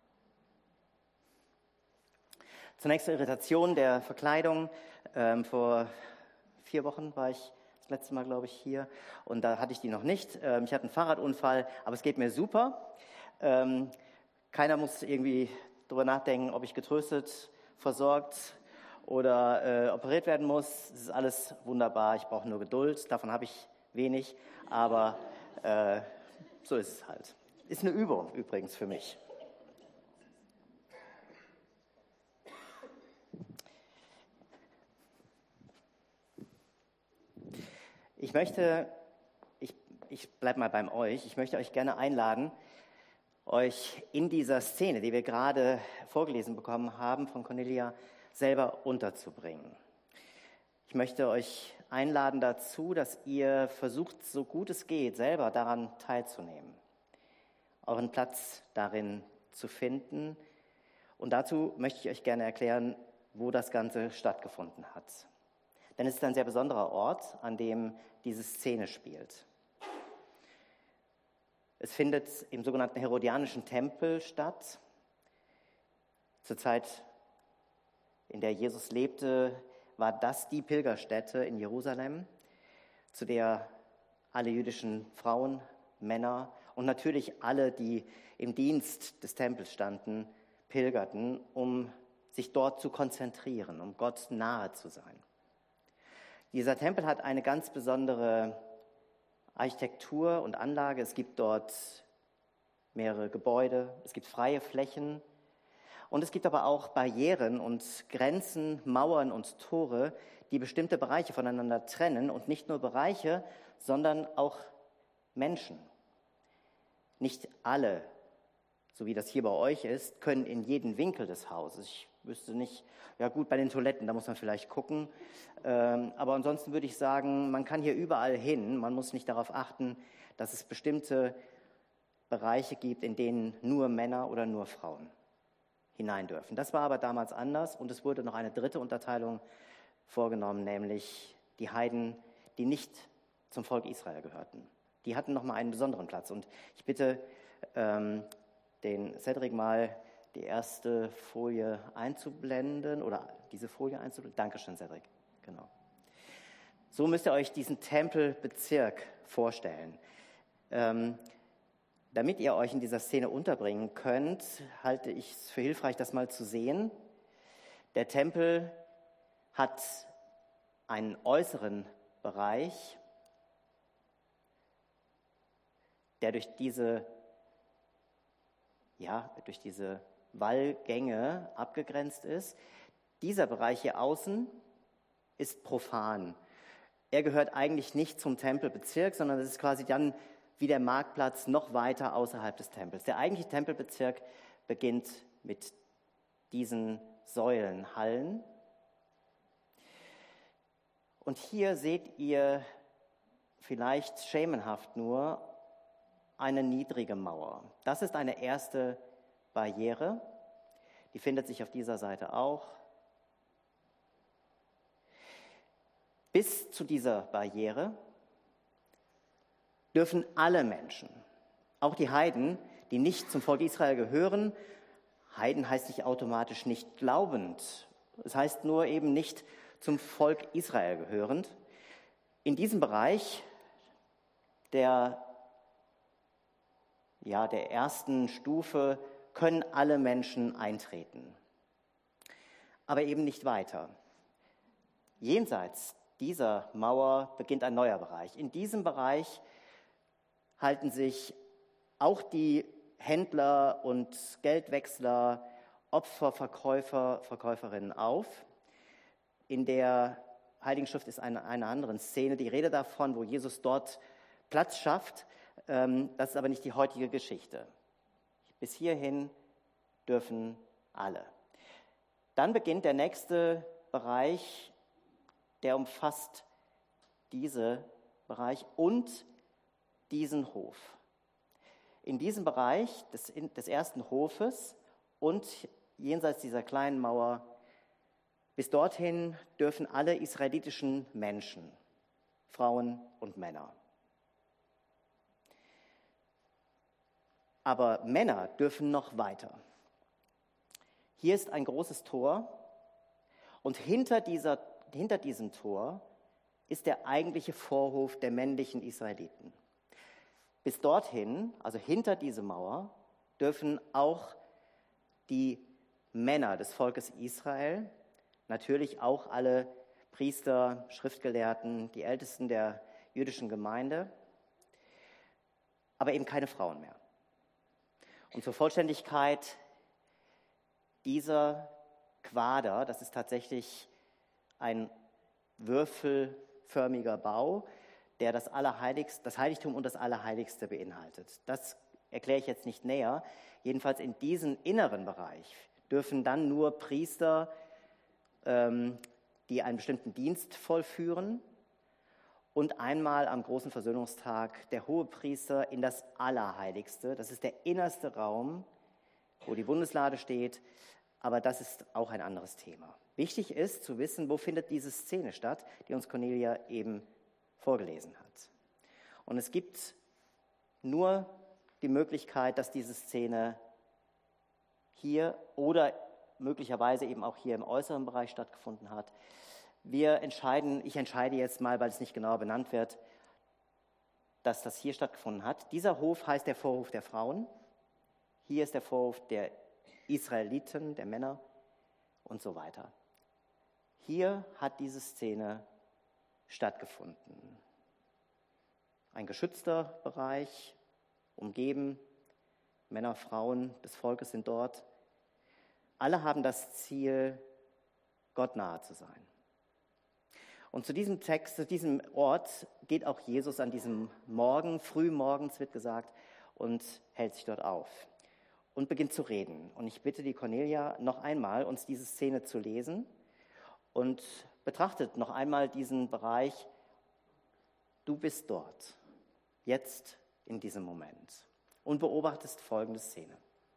Speaker 9: Zunächst zur Irritation der Verkleidung. Ähm, vor vier Wochen war ich das letzte Mal, glaube ich, hier und da hatte ich die noch nicht. Ähm, ich hatte einen Fahrradunfall, aber es geht mir super. Ähm, keiner muss irgendwie darüber nachdenken, ob ich getröstet, versorgt oder äh, operiert werden muss. Es ist alles wunderbar, ich brauche nur Geduld, davon habe ich wenig, aber äh, so ist es halt. Ist eine Übung übrigens für mich. Ich möchte, ich, ich bleibe mal beim euch, ich möchte euch gerne einladen, euch in dieser Szene, die wir gerade vorgelesen bekommen haben, von Cornelia selber unterzubringen. Ich möchte euch einladen dazu, dass ihr versucht, so gut es geht, selber daran teilzunehmen, euren Platz darin zu finden. Und dazu möchte ich euch gerne erklären, wo das Ganze stattgefunden hat. Denn es ist ein sehr besonderer Ort, an dem diese Szene spielt. Es findet im sogenannten Herodianischen Tempel statt. Zur Zeit, in der Jesus lebte, war das die Pilgerstätte in Jerusalem, zu der alle jüdischen Frauen, Männer Und natürlich alle, die im Dienst des Tempels standen, pilgerten, um sich dort zu konzentrieren, um Gott nahe zu sein. Dieser Tempel hat eine ganz besondere Architektur und Anlage. Es gibt dort mehrere Gebäude, es gibt freie Flächen und es gibt aber auch Barrieren und Grenzen, Mauern und Tore, die bestimmte Bereiche voneinander trennen und nicht nur Bereiche, sondern auch Menschen. Nicht alle, so wie das hier bei euch ist, können in jeden Winkel des Hauses. Ich wüsste nicht, ja gut, bei den Toiletten, da muss man vielleicht gucken. Ähm, aber ansonsten würde ich sagen, man kann hier überall hin. Man muss nicht darauf achten, dass es bestimmte Bereiche gibt, in denen nur Männer oder nur Frauen hinein dürfen. Das war aber damals anders und es wurde noch eine dritte Unterteilung vorgenommen, nämlich die Heiden, die nicht zum Volk Israel gehörten. Die hatten nochmal einen besonderen Platz. Und ich bitte ähm, den Cedric mal die erste Folie einzublenden oder diese Folie einzublenden. Dankeschön, Cedric. Genau. So müsst ihr euch diesen Tempelbezirk vorstellen. Ähm, damit ihr euch in dieser Szene unterbringen könnt, halte ich es für hilfreich, das mal zu sehen. Der Tempel hat einen äußeren Bereich, der durch diese, ja, durch diese Wallgänge abgegrenzt ist. Dieser Bereich hier außen ist profan. Er gehört eigentlich nicht zum Tempelbezirk, sondern es ist quasi dann wie der Marktplatz noch weiter außerhalb des Tempels. Der eigentliche Tempelbezirk beginnt mit diesen Säulenhallen. Und hier seht ihr vielleicht schemenhaft nur eine niedrige Mauer. Das ist eine erste Barriere. Die findet sich auf dieser Seite auch. Bis zu dieser Barriere dürfen alle Menschen, auch die Heiden, die nicht zum Volk Israel gehören, Heiden heißt nicht automatisch nicht glaubend, es heißt nur eben nicht zum Volk Israel gehörend, in diesem Bereich der, ja, der ersten Stufe können alle Menschen eintreten, aber eben nicht weiter. Jenseits dieser Mauer beginnt ein neuer Bereich. In diesem Bereich halten sich auch die Händler und Geldwechsler, Opfer, Verkäufer, Verkäuferinnen auf. In der Heiligen Schrift ist eine, eine andere Szene, die Rede davon, wo Jesus dort Platz schafft. Das ist aber nicht die heutige Geschichte. Bis hierhin dürfen alle. Dann beginnt der nächste Bereich, der umfasst diesen Bereich und diesen Hof. In diesem Bereich des, des ersten Hofes und jenseits dieser kleinen Mauer, bis dorthin dürfen alle israelitischen Menschen, Frauen und Männer. Aber Männer dürfen noch weiter. Hier ist ein großes Tor und hinter, dieser, hinter diesem Tor ist der eigentliche Vorhof der männlichen Israeliten. Bis dorthin, also hinter diese Mauer, dürfen auch die Männer des Volkes Israel, natürlich auch alle Priester, Schriftgelehrten, die Ältesten der jüdischen Gemeinde, aber eben keine Frauen mehr. Und zur Vollständigkeit, dieser Quader, das ist tatsächlich ein würfelförmiger Bau, der das Allerheiligste, das Heiligtum und das Allerheiligste beinhaltet. Das erkläre ich jetzt nicht näher. Jedenfalls in diesem inneren Bereich dürfen dann nur Priester, ähm, die einen bestimmten Dienst vollführen, und einmal am großen Versöhnungstag der Hohepriester in das Allerheiligste. Das ist der innerste Raum, wo die Bundeslade steht, aber das ist auch ein anderes Thema. Wichtig ist zu wissen, wo findet diese Szene statt, die uns Cornelia eben vorgelesen hat. Und es gibt nur die Möglichkeit, dass diese Szene hier oder möglicherweise eben auch hier im äußeren Bereich stattgefunden hat. Wir entscheiden, ich entscheide jetzt mal, weil es nicht genauer benannt wird, dass das hier stattgefunden hat. Dieser Hof heißt der Vorhof der Frauen. Hier ist der Vorhof der Israeliten, der Männer und so weiter. Hier hat diese Szene stattgefunden. Ein geschützter Bereich, umgeben, Männer, Frauen des Volkes sind dort. Alle haben das Ziel, Gott nahe zu sein. Und zu diesem Text, zu diesem Ort geht auch Jesus an diesem Morgen, früh morgens wird gesagt, und hält sich dort auf und beginnt zu reden. Und ich bitte die Cornelia noch einmal, uns diese Szene zu lesen und betrachtet noch einmal diesen Bereich, du bist dort, jetzt in diesem Moment, und beobachtest folgende Szene.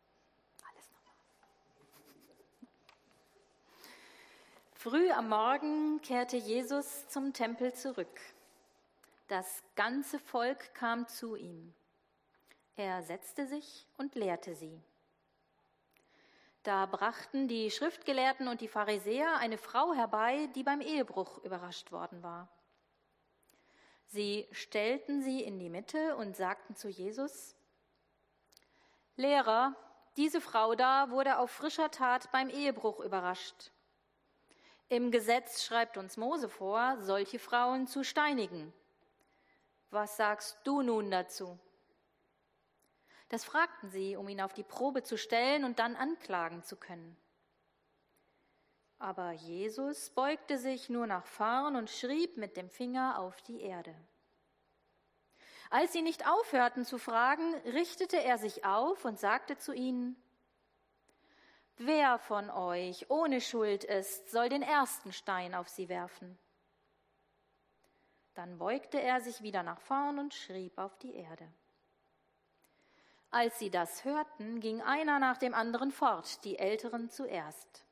Speaker 1: Früh am Morgen kehrte Jesus zum Tempel zurück. Das ganze Volk kam zu ihm. Er setzte sich und lehrte sie. Da brachten die Schriftgelehrten und die Pharisäer eine Frau herbei, die beim Ehebruch überrascht worden war. Sie stellten sie in die Mitte und sagten zu Jesus: Lehrer, diese Frau da wurde auf frischer Tat beim Ehebruch überrascht. Im Gesetz schreibt uns Mose vor, solche Frauen zu steinigen. Was sagst du nun dazu? Das fragten sie, um ihn auf die Probe zu stellen und dann anklagen zu können. Aber Jesus beugte sich nur nach vorn und schrieb mit dem Finger auf die Erde. Als sie nicht aufhörten zu fragen, richtete er sich auf und sagte zu ihnen: Wer von euch ohne Schuld ist, soll den ersten Stein auf sie werfen. Dann beugte er sich wieder nach vorn und schrieb auf die Erde. Als sie das hörten, ging einer nach dem anderen fort, die Älteren zuerst.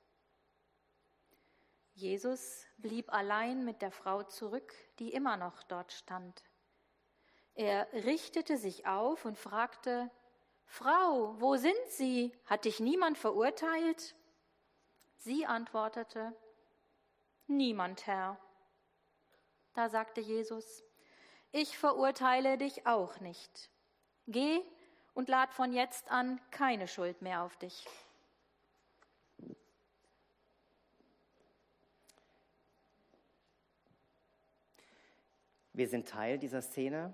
Speaker 1: Jesus blieb allein mit der Frau zurück, die immer noch dort stand. Er richtete sich auf und fragte: Frau, wo sind Sie? Hat dich niemand verurteilt? Sie antwortete: Niemand, Herr. Da sagte Jesus: Ich verurteile dich auch nicht. Geh und lad von jetzt an keine Schuld mehr auf dich.
Speaker 9: Wir sind Teil dieser Szene.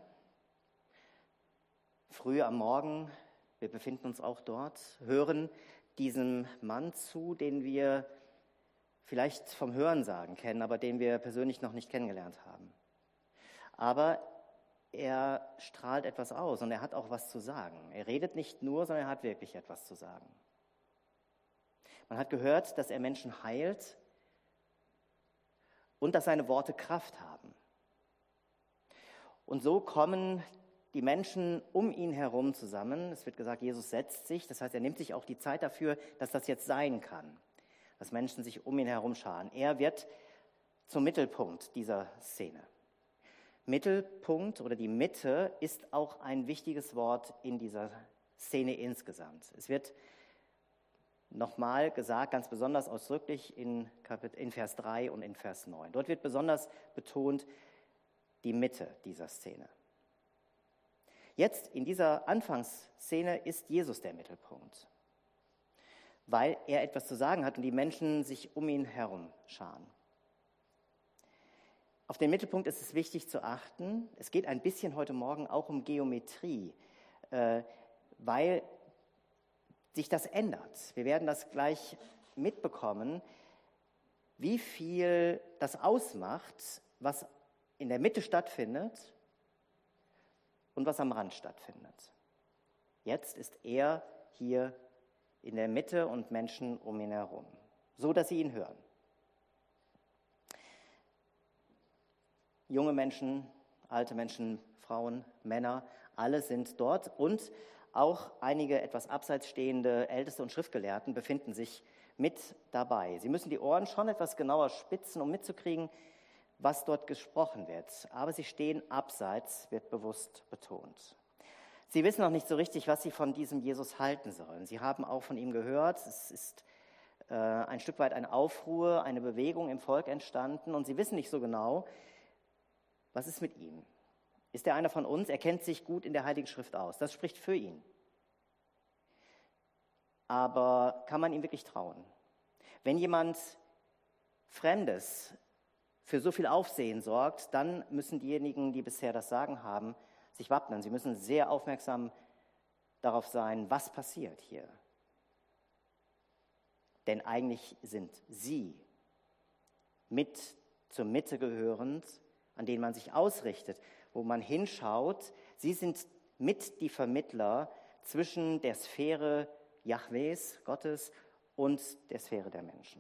Speaker 9: Früh am Morgen, wir befinden uns auch dort, hören diesem Mann zu, den wir vielleicht vom Hörensagen kennen, aber den wir persönlich noch nicht kennengelernt haben. Aber er strahlt etwas aus und er hat auch was zu sagen. Er redet nicht nur, sondern er hat wirklich etwas zu sagen. Man hat gehört, dass er Menschen heilt und dass seine Worte Kraft haben. Und so kommen die Menschen um ihn herum zusammen. Es wird gesagt, Jesus setzt sich, das heißt, er nimmt sich auch die Zeit dafür, dass das jetzt sein kann, dass Menschen sich um ihn herum scharen. Er wird zum Mittelpunkt dieser Szene. Mittelpunkt oder die Mitte ist auch ein wichtiges Wort in dieser Szene insgesamt. Es wird nochmal gesagt, ganz besonders ausdrücklich in, Kapit- in Vers drei und in Vers neun. Dort wird besonders betont die Mitte dieser Szene. Jetzt in dieser Anfangsszene ist Jesus der Mittelpunkt, weil er etwas zu sagen hat und die Menschen sich um ihn herum scharen. Auf den Mittelpunkt ist es wichtig zu achten. Es geht ein bisschen heute Morgen auch um Geometrie, äh, weil sich das ändert. Wir werden das gleich mitbekommen, wie viel das ausmacht, was in der Mitte stattfindet und was am Rand stattfindet. Jetzt ist er hier in der Mitte und Menschen um ihn herum, so dass sie ihn hören. Junge Menschen, alte Menschen, Frauen, Männer, alle sind dort und auch einige etwas abseits stehende Älteste und Schriftgelehrten befinden sich mit dabei. Sie müssen die Ohren schon etwas genauer spitzen, um mitzukriegen, was dort gesprochen wird. Aber sie stehen abseits, wird bewusst betont. Sie wissen noch nicht so richtig, was sie von diesem Jesus halten sollen. Sie haben auch von ihm gehört, es ist äh, ein Stück weit eine Aufruhr, eine Bewegung im Volk entstanden und sie wissen nicht so genau, was ist mit ihm? Ist er einer von uns? Er kennt sich gut in der Heiligen Schrift aus. Das spricht für ihn. Aber kann man ihm wirklich trauen? Wenn jemand Fremdes für so viel Aufsehen sorgt, dann müssen diejenigen, die bisher das Sagen haben, sich wappnen. Sie müssen sehr aufmerksam darauf sein, was passiert hier. Denn eigentlich sind sie mit zur Mitte gehörend, an denen man sich ausrichtet, wo man hinschaut. Sie sind mit die Vermittler zwischen der Sphäre Jahwes, Gottes, und der Sphäre der Menschen.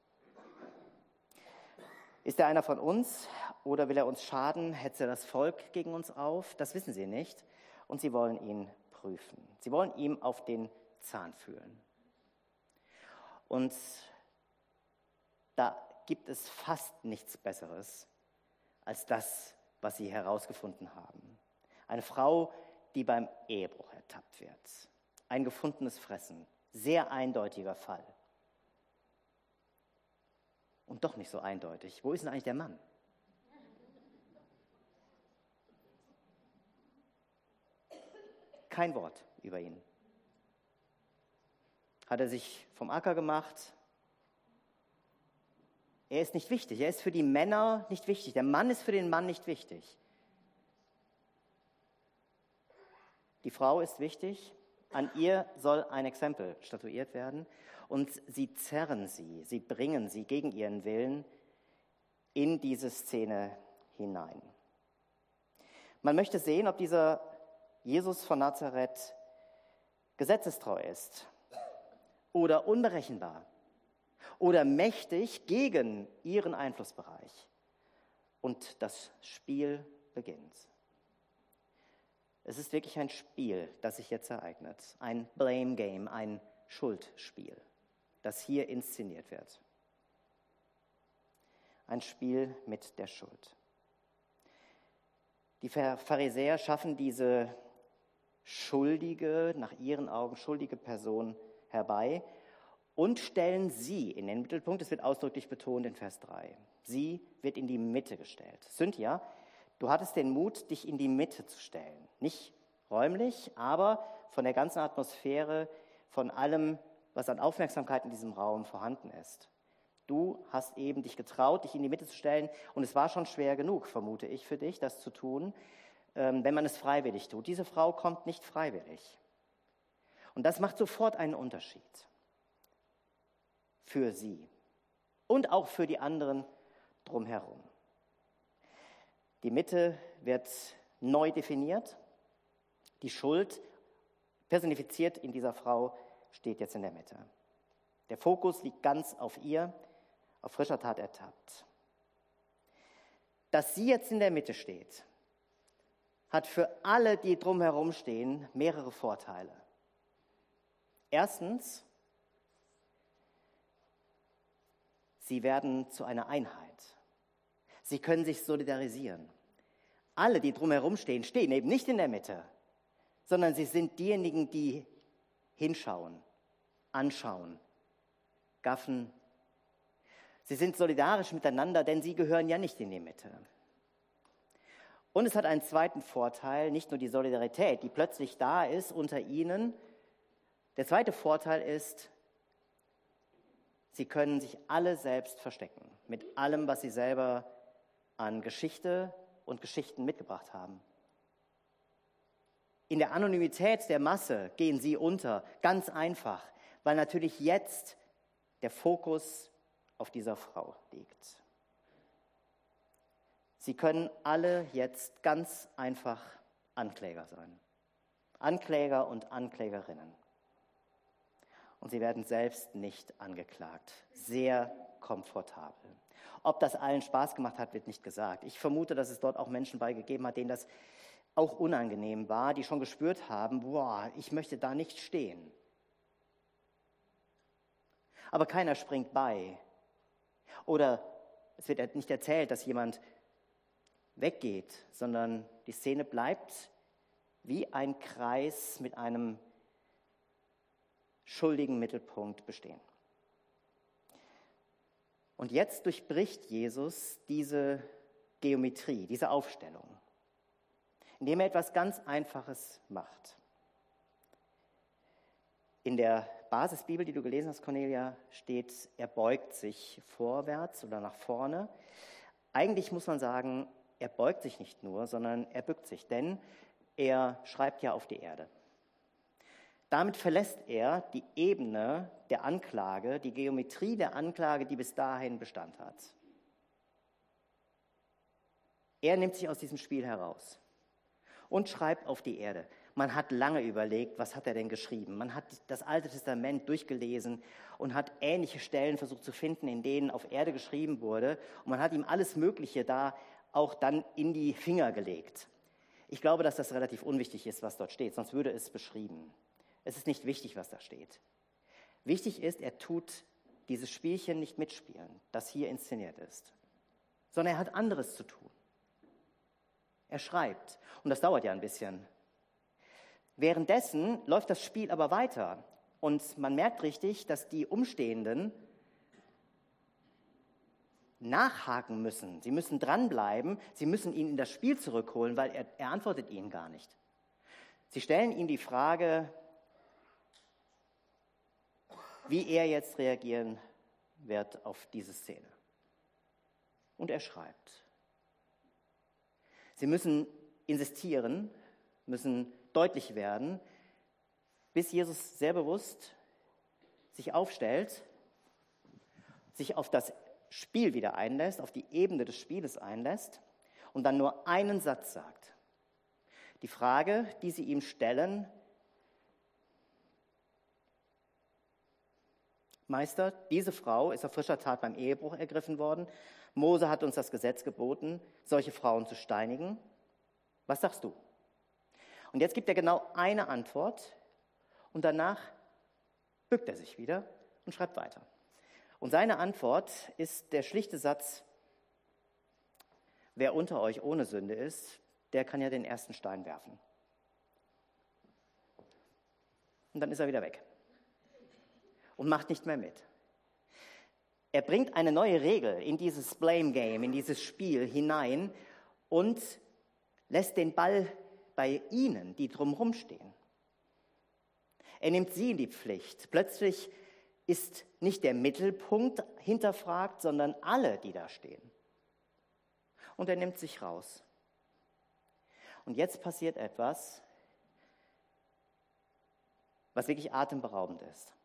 Speaker 9: Ist er einer von uns oder will er uns schaden? Hetzt er das Volk gegen uns auf? Das wissen sie nicht und sie wollen ihn prüfen. Sie wollen ihm auf den Zahn fühlen. Und da gibt es fast nichts Besseres als das, was sie herausgefunden haben. Eine Frau, die beim Ehebruch ertappt wird. Ein gefundenes Fressen. Sehr eindeutiger Fall. Und doch nicht so eindeutig. Wo ist denn eigentlich der Mann? Kein Wort über ihn. Hat er sich vom Acker gemacht? Er ist nicht wichtig. Er ist für die Männer nicht wichtig. Der Mann ist für den Mann nicht wichtig. Die Frau ist wichtig. An ihr soll ein Exempel statuiert werden. Und sie zerren sie, sie bringen sie gegen ihren Willen in diese Szene hinein. Man möchte sehen, ob dieser Jesus von Nazareth gesetzestreu ist oder unberechenbar oder mächtig gegen ihren Einflussbereich. Und das Spiel beginnt. Es ist wirklich ein Spiel, das sich jetzt ereignet. Ein Blame Game, ein Schuldspiel, das hier inszeniert wird. Ein Spiel mit der Schuld. Die Pharisäer schaffen diese schuldige, nach ihren Augen schuldige Person herbei und stellen sie in den Mittelpunkt. Es wird ausdrücklich betont in Vers drei. Sie wird in die Mitte gestellt. Cynthia, du hattest den Mut, dich in die Mitte zu stellen. Nicht räumlich, aber von der ganzen Atmosphäre, von allem, was an Aufmerksamkeit in diesem Raum vorhanden ist. Du hast eben dich getraut, dich in die Mitte zu stellen. Und es war schon schwer genug, vermute ich, für dich, das zu tun, wenn man es freiwillig tut. Diese Frau kommt nicht freiwillig. Und das macht sofort einen Unterschied für sie und auch für die anderen drumherum. Die Mitte wird neu definiert. Die Schuld, personifiziert in dieser Frau, steht jetzt in der Mitte. Der Fokus liegt ganz auf ihr, auf frischer Tat ertappt. Dass sie jetzt in der Mitte steht, hat für alle, die drumherum stehen, mehrere Vorteile. Erstens, sie werden zu einer Einheit. Sie können sich solidarisieren. Alle, die drumherum stehen, stehen eben nicht in der Mitte, sondern sie sind diejenigen, die hinschauen, anschauen, gaffen. Sie sind solidarisch miteinander, denn sie gehören ja nicht in die Mitte. Und es hat einen zweiten Vorteil, nicht nur die Solidarität, die plötzlich da ist unter ihnen. Der zweite Vorteil ist, sie können sich alle selbst verstecken, mit allem, was sie selber an Geschichte und Geschichten mitgebracht haben. In der Anonymität der Masse gehen sie unter, ganz einfach, weil natürlich jetzt der Fokus auf dieser Frau liegt. Sie können alle jetzt ganz einfach Ankläger sein. Ankläger und Anklägerinnen. Und sie werden selbst nicht angeklagt. Sehr komfortabel. Ob das allen Spaß gemacht hat, wird nicht gesagt. Ich vermute, dass es dort auch Menschen beigegeben hat, denen das auch unangenehm war, die schon gespürt haben, boah, ich möchte da nicht stehen. Aber keiner springt bei. Oder es wird nicht erzählt, dass jemand weggeht, sondern die Szene bleibt wie ein Kreis mit einem schuldigen Mittelpunkt bestehen. Und jetzt durchbricht Jesus diese Geometrie, diese Aufstellung. indem er etwas ganz Einfaches macht. In der Basisbibel, die du gelesen hast, Cornelia, steht, er beugt sich vorwärts oder nach vorne. Eigentlich muss man sagen, er beugt sich nicht nur, sondern er bückt sich, denn er schreibt ja auf die Erde. Damit verlässt er die Ebene der Anklage, die Geometrie der Anklage, die bis dahin Bestand hat. Er nimmt sich aus diesem Spiel heraus und schreibt auf die Erde. Man hat lange überlegt, was hat er denn geschrieben? Man hat das Alte Testament durchgelesen und hat ähnliche Stellen versucht zu finden, in denen auf Erde geschrieben wurde. Und man hat ihm alles Mögliche da auch dann in die Finger gelegt. Ich glaube, dass das relativ unwichtig ist, was dort steht, sonst würde es beschrieben. Es ist nicht wichtig, was da steht. Wichtig ist, er tut dieses Spielchen nicht mitspielen, das hier inszeniert ist, sondern er hat anderes zu tun. Er schreibt, und das dauert ja ein bisschen. Währenddessen läuft das Spiel aber weiter und man merkt richtig, dass die Umstehenden nachhaken müssen. Sie müssen dranbleiben, sie müssen ihn in das Spiel zurückholen, weil er, er antwortet ihnen gar nicht. Sie stellen ihm die Frage, wie er jetzt reagieren wird auf diese Szene. Und er schreibt. Sie müssen insistieren, müssen deutlich werden, bis Jesus sehr bewusst sich aufstellt, sich auf das Spiel wieder einlässt, auf die Ebene des Spieles einlässt und dann nur einen Satz sagt. Die Frage, die sie ihm stellen: Meister, diese Frau ist auf frischer Tat beim Ehebruch ergriffen worden. Mose hat uns das Gesetz geboten, solche Frauen zu steinigen. Was sagst du? Und jetzt gibt er genau eine Antwort und danach bückt er sich wieder und schreibt weiter. Und seine Antwort ist der schlichte Satz: Wer unter euch ohne Sünde ist, der kann ja den ersten Stein werfen. Und dann ist er wieder weg und macht nicht mehr mit. Er bringt eine neue Regel in dieses Blame Game, in dieses Spiel hinein und lässt den Ball bei ihnen, die drumherum stehen. Er nimmt sie in die Pflicht. Plötzlich ist nicht der Mittelpunkt hinterfragt, sondern alle, die da stehen. Und er nimmt sich raus. Und jetzt passiert etwas, was wirklich atemberaubend ist.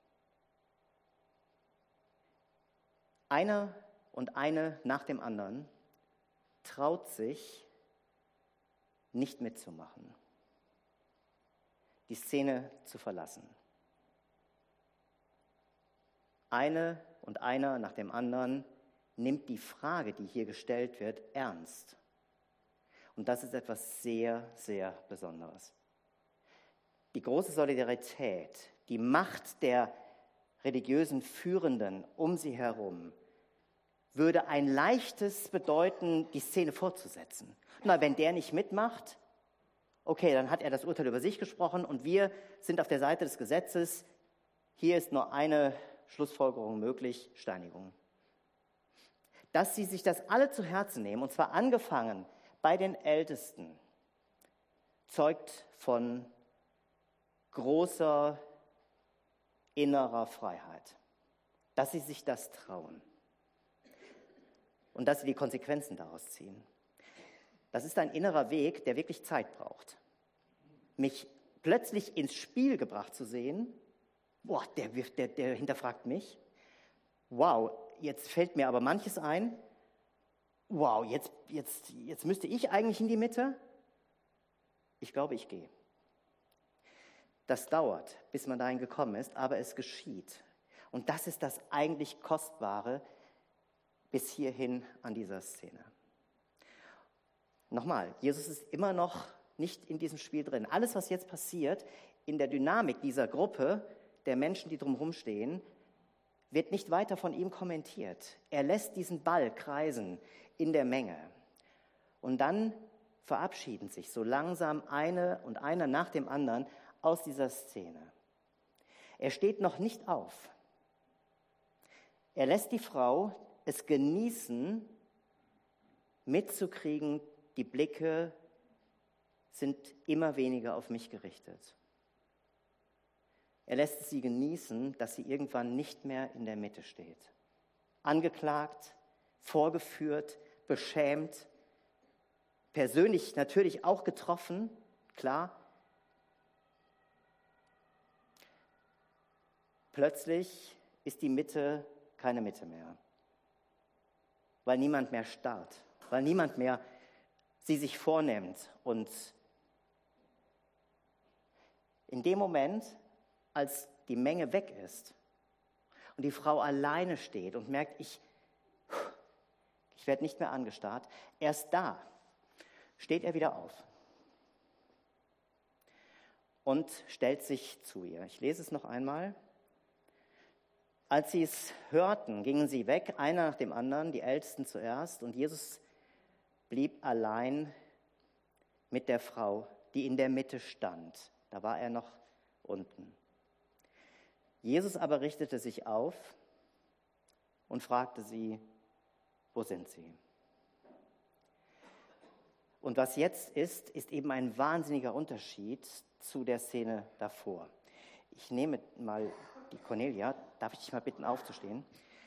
Speaker 9: Einer und eine nach dem anderen traut sich, nicht mitzumachen, die Szene zu verlassen. Eine und einer nach dem anderen nimmt die Frage, die hier gestellt wird, ernst. Und das ist etwas sehr, sehr Besonderes. Die große Solidarität, die Macht der religiösen Führenden um sie herum, würde ein leichtes bedeuten, die Szene fortzusetzen. Na, wenn der nicht mitmacht, okay, dann hat er das Urteil über sich gesprochen und wir sind auf der Seite des Gesetzes. Hier ist nur eine Schlussfolgerung möglich: Steinigung. Dass sie sich das alle zu Herzen nehmen, und zwar angefangen bei den Ältesten, zeugt von großer innerer Freiheit. Dass sie sich das trauen. Und dass sie die Konsequenzen daraus ziehen. Das ist ein innerer Weg, der wirklich Zeit braucht. Mich plötzlich ins Spiel gebracht zu sehen, boah, der, der, der hinterfragt mich. Wow, jetzt fällt mir aber manches ein. Wow, jetzt, jetzt, jetzt müsste ich eigentlich in die Mitte. Ich glaube, ich gehe. Das dauert, bis man dahin gekommen ist, aber es geschieht. Und das ist das eigentlich Kostbare bis hierhin an dieser Szene. Nochmal, Jesus ist immer noch nicht in diesem Spiel drin. Alles, was jetzt passiert in der Dynamik dieser Gruppe, der Menschen, die drumherum stehen, wird nicht weiter von ihm kommentiert. Er lässt diesen Ball kreisen in der Menge. Und dann verabschieden sich so langsam eine und einer nach dem anderen aus dieser Szene. Er steht noch nicht auf. Er lässt die Frau es genießen, mitzukriegen, die Blicke sind immer weniger auf mich gerichtet. Er lässt sie genießen, dass sie irgendwann nicht mehr in der Mitte steht. Angeklagt, vorgeführt, beschämt, persönlich natürlich auch getroffen, klar. Plötzlich ist die Mitte keine Mitte mehr, weil niemand mehr starrt, weil niemand mehr sie sich vornimmt. Und in dem Moment, als die Menge weg ist und die Frau alleine steht und merkt, ich, ich werde nicht mehr angestarrt, erst da steht er wieder auf und stellt sich zu ihr. Ich lese es noch einmal. Als sie es hörten, gingen sie weg, einer nach dem anderen, die Ältesten zuerst, und Jesus blieb allein mit der Frau, die in der Mitte stand. Da war er noch unten. Jesus aber richtete sich auf und fragte sie, wo sind sie? Und was jetzt ist, ist eben ein wahnsinniger Unterschied zu der Szene davor. Ich nehme mal die Cornelia, darf ich dich mal bitten aufzustehen?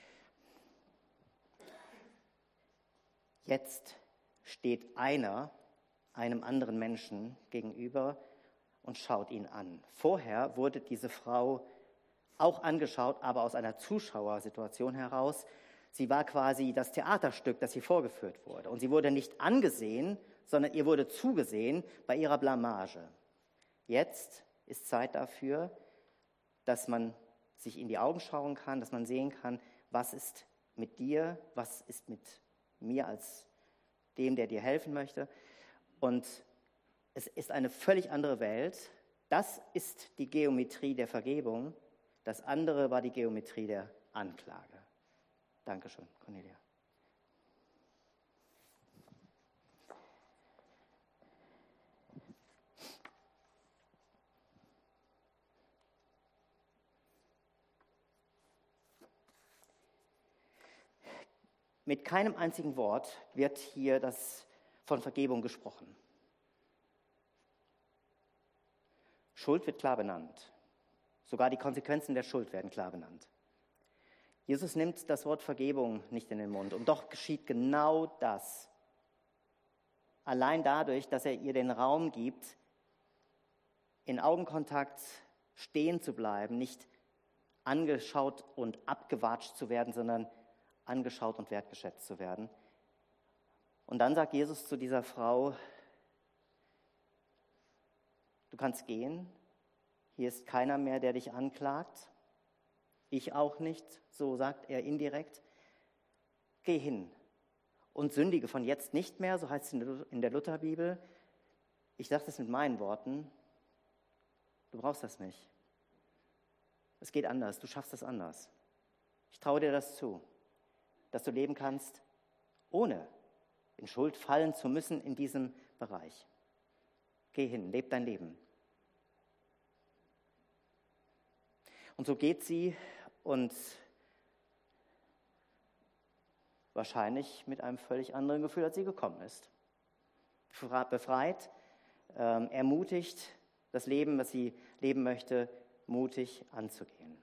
Speaker 9: Jetzt steht einer einem anderen Menschen gegenüber und schaut ihn an. Vorher wurde diese Frau auch angeschaut, aber aus einer Zuschauersituation heraus. Sie war quasi das Theaterstück, das hier vorgeführt wurde. Und sie wurde nicht angesehen, sondern ihr wurde zugesehen bei ihrer Blamage. Jetzt ist Zeit dafür, dass man sich in die Augen schauen kann, dass man sehen kann, was ist mit dir, was ist mit mir als dem, der dir helfen möchte. Und es ist eine völlig andere Welt. Das ist die Geometrie der Vergebung. Das andere war die Geometrie der Anklage. Dankeschön, Cornelia. Mit keinem einzigen Wort wird hier das von Vergebung gesprochen. Schuld wird klar benannt. Sogar die Konsequenzen der Schuld werden klar benannt. Jesus nimmt das Wort Vergebung nicht in den Mund. Und doch geschieht genau das. Allein dadurch, dass er ihr den Raum gibt, in Augenkontakt stehen zu bleiben, nicht angeschaut und abgewatscht zu werden, sondern angeschaut und wertgeschätzt zu werden. Und dann sagt Jesus zu dieser Frau, du kannst gehen, hier ist keiner mehr, der dich anklagt, ich auch nicht, so sagt er indirekt. Geh hin und sündige von jetzt nicht mehr, so heißt es in der Lutherbibel. Ich sage das mit meinen Worten, du brauchst das nicht. Es geht anders, du schaffst das anders. Ich traue dir das zu, dass du leben kannst, ohne in Schuld fallen zu müssen in diesem Bereich. Geh hin, leb dein Leben. Und so geht sie und wahrscheinlich mit einem völlig anderen Gefühl, als sie gekommen ist. Befreit, ähm, ermutigt, das Leben, was sie leben möchte, mutig anzugehen.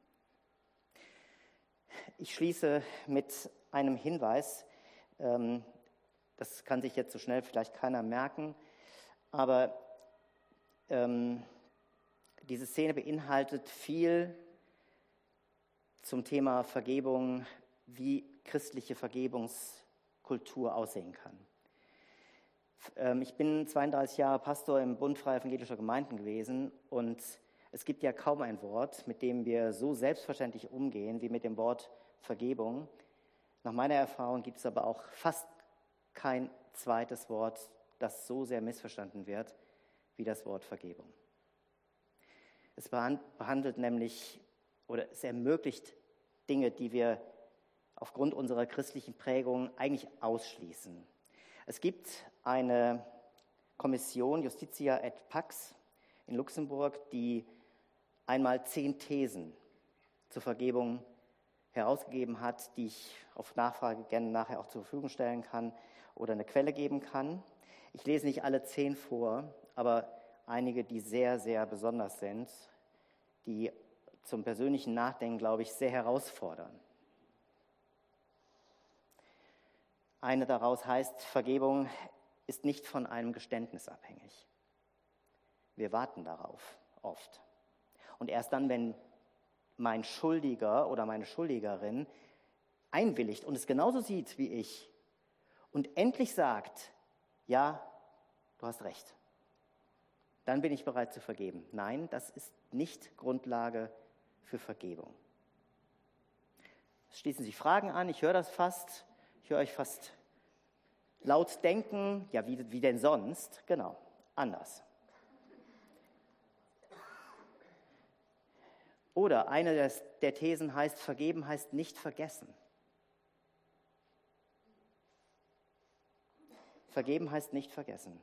Speaker 9: Ich schließe mit einem Hinweis, ähm, das kann sich jetzt so schnell vielleicht keiner merken, aber ähm, diese Szene beinhaltet viel zum Thema Vergebung, wie christliche Vergebungskultur aussehen kann. Ähm, ich bin zweiunddreißig Jahre Pastor im Bund Freier Evangelischer Gemeinden gewesen und es gibt ja kaum ein Wort, mit dem wir so selbstverständlich umgehen wie mit dem Wort Vergebung. Nach meiner Erfahrung gibt es aber auch fast kein zweites Wort, das so sehr missverstanden wird wie das Wort Vergebung. Es behandelt nämlich oder es ermöglicht Dinge, die wir aufgrund unserer christlichen Prägung eigentlich ausschließen. Es gibt eine Kommission, Justitia et Pax in Luxemburg, die einmal zehn Thesen zur Vergebung herausgegeben hat, die ich auf Nachfrage gerne nachher auch zur Verfügung stellen kann oder eine Quelle geben kann. Ich lese nicht alle zehn vor, aber einige, die sehr, sehr besonders sind, die zum persönlichen Nachdenken, glaube ich, sehr herausfordern. Eine daraus heißt, Vergebung ist nicht von einem Geständnis abhängig. Wir warten darauf oft. Und erst dann, wenn mein Schuldiger oder meine Schuldigerin einwilligt und es genauso sieht wie ich und endlich sagt, ja, du hast recht, dann bin ich bereit zu vergeben. Nein, das ist nicht Grundlage für Vergebung. Es schließen sich Fragen an, ich höre das fast, ich höre euch fast laut denken, ja, wie, wie denn sonst? Genau, anders. Oder eine der, der Thesen heißt, vergeben heißt nicht vergessen. Vergeben heißt nicht vergessen.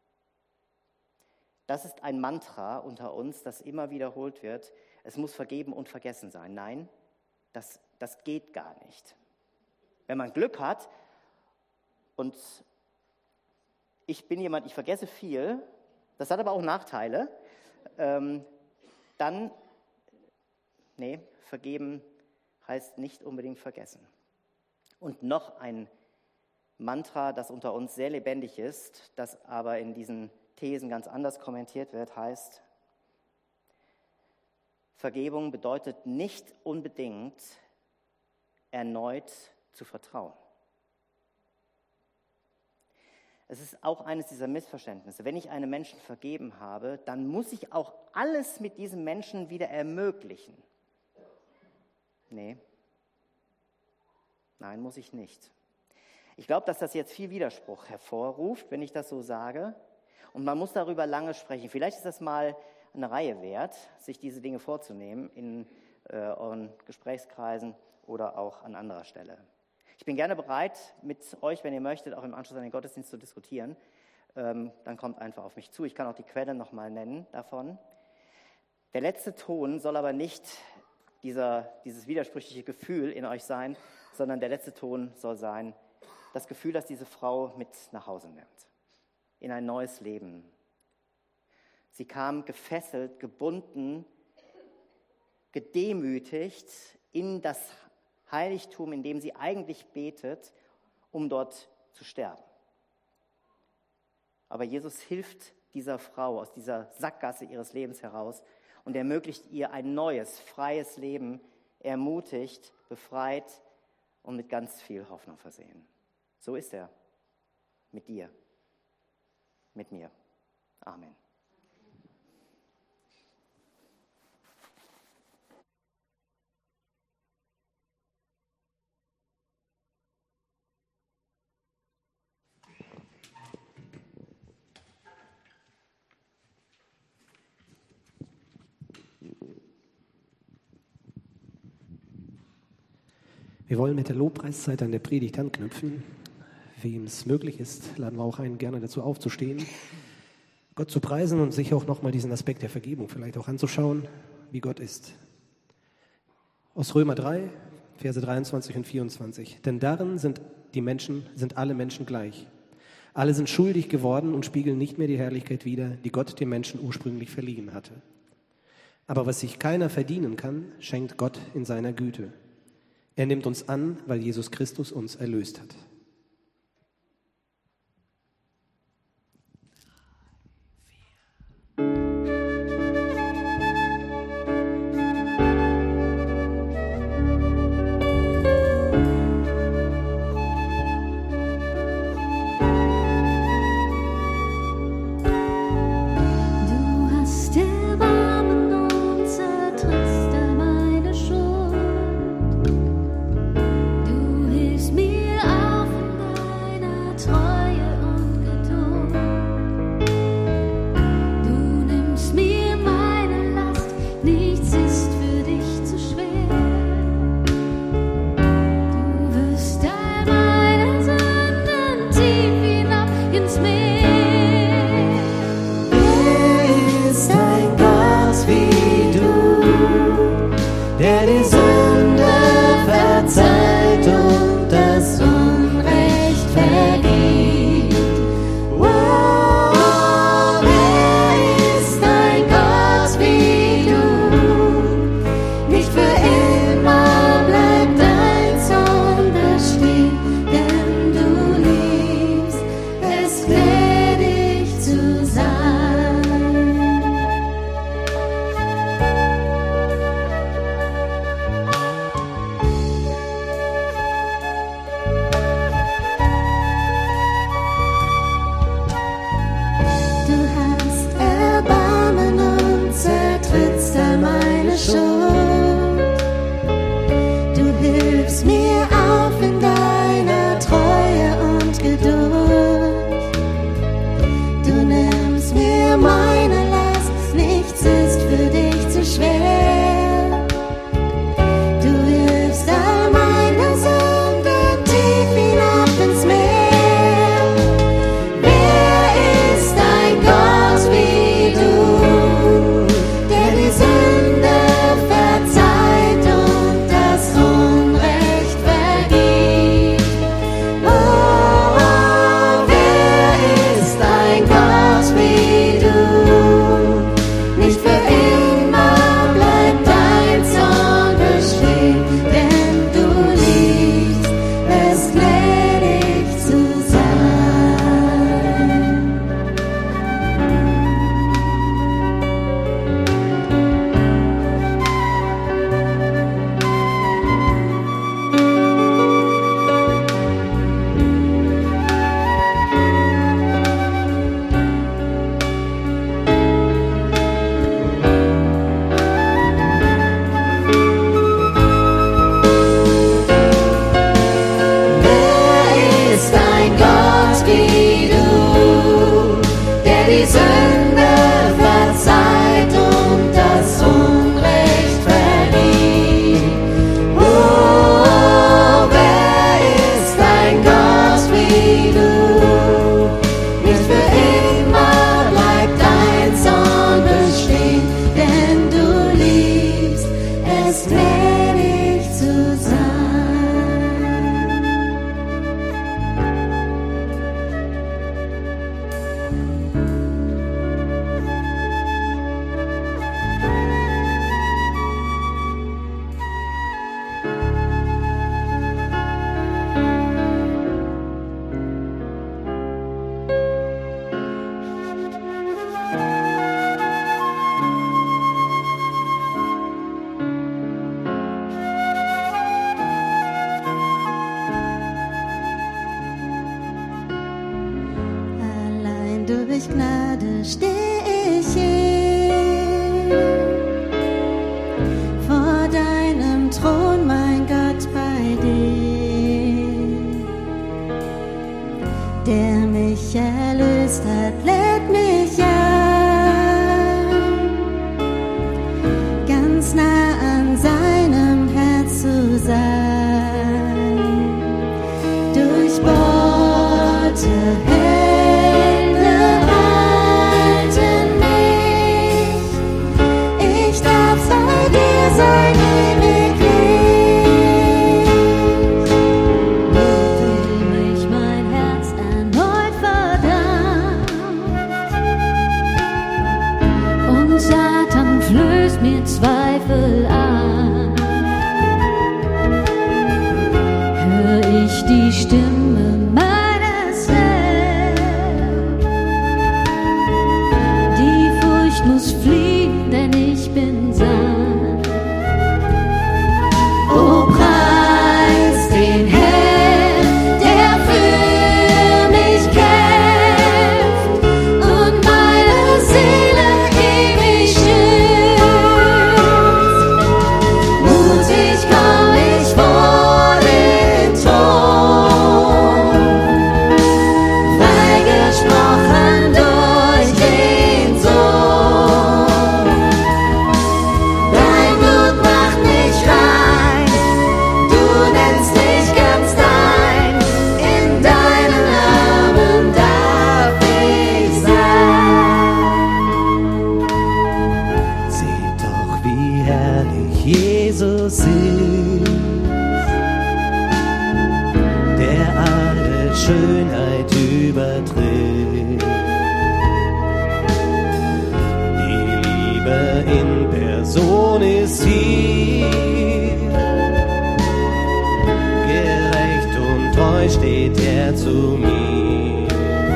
Speaker 9: Das ist ein Mantra unter uns, das immer wiederholt wird. Es muss vergeben und vergessen sein. Nein, das, das geht gar nicht. Wenn man Glück hat und ich bin jemand, ich vergesse viel, das hat aber auch Nachteile, ähm, dann, nee, vergeben heißt nicht unbedingt vergessen. Und noch ein Mantra, das unter uns sehr lebendig ist, das aber in diesen Thesen ganz anders kommentiert wird, heißt, Vergebung bedeutet nicht unbedingt erneut zu vertrauen. Es ist auch eines dieser Missverständnisse. Wenn ich einem Menschen vergeben habe, dann muss ich auch alles mit diesem Menschen wieder ermöglichen. Nee. Nein, muss ich nicht. Ich glaube, dass das jetzt viel Widerspruch hervorruft, wenn ich das so sage. Und man muss darüber lange sprechen. Vielleicht ist das mal eine Reihe wert, sich diese Dinge vorzunehmen in äh, euren Gesprächskreisen oder auch an anderer Stelle. Ich bin gerne bereit, mit euch, wenn ihr möchtet, auch im Anschluss an den Gottesdienst zu diskutieren. Ähm, dann kommt einfach auf mich zu. Ich kann auch die Quelle nochmal nennen davon. Der letzte Ton soll aber nicht dieser, dieses widersprüchliche Gefühl in euch sein, sondern der letzte Ton soll sein, das Gefühl, das diese Frau mit nach Hause nimmt. In ein neues Leben. Sie kam gefesselt, gebunden, gedemütigt in das Heiligtum, in dem sie eigentlich betet, um dort zu sterben. Aber Jesus hilft dieser Frau aus dieser Sackgasse ihres Lebens heraus und ermöglicht ihr ein neues, freies Leben, ermutigt, befreit und mit ganz viel Hoffnung versehen. So ist er mit dir, mit mir. Amen.
Speaker 6: Wir wollen mit der Lobpreiszeit an der Predigt anknüpfen. Wem es möglich ist, laden wir auch einen gerne dazu aufzustehen, Gott zu preisen und sich auch nochmal diesen Aspekt der Vergebung vielleicht auch anzuschauen, wie Gott ist. Aus Römer drei, Verse dreiundzwanzig und vierundzwanzig. Denn darin sind die Menschen, sind alle Menschen gleich. Alle sind schuldig geworden und spiegeln nicht mehr die Herrlichkeit wider, die Gott dem Menschen ursprünglich verliehen hatte. Aber was sich keiner verdienen kann, schenkt Gott in seiner Güte. Er nimmt uns an, weil Jesus Christus uns erlöst hat.
Speaker 10: der die Sünde verzeiht und das Unrecht vergibt. Wow.
Speaker 7: bist gnädig zu sein. Allein durch Gnade steh ich hier vor deinem Thron, mein Gott, bei dir. Der mich erlöst hat, lädt mich ein, ganz nah an seinem Herz zu sein. Durchbohrte Hände halten mich, ich darf bei dir sein ewiglich. Will mich mein Herz erneut verdammt, und Satan flößt mir Zweifel an. Hör ich die Stimme meines Herrn, die Furcht muss fliehen, denn ich bin sein. O preis den Herrn, der für mich kämpft und meine Seele ewig schützt. Mutig komm ich vor den Thron, freigesprochen durch den Sohn. Dein Blut macht mich rein, du nennst mich ganz dein, in deinen Armen darf ich sein.
Speaker 6: Seht doch, wie herrlich Jesus ist, der alle Schönheit übertrifft. Die Liebe in Person ist hier, gerecht und treu steht er zu mir.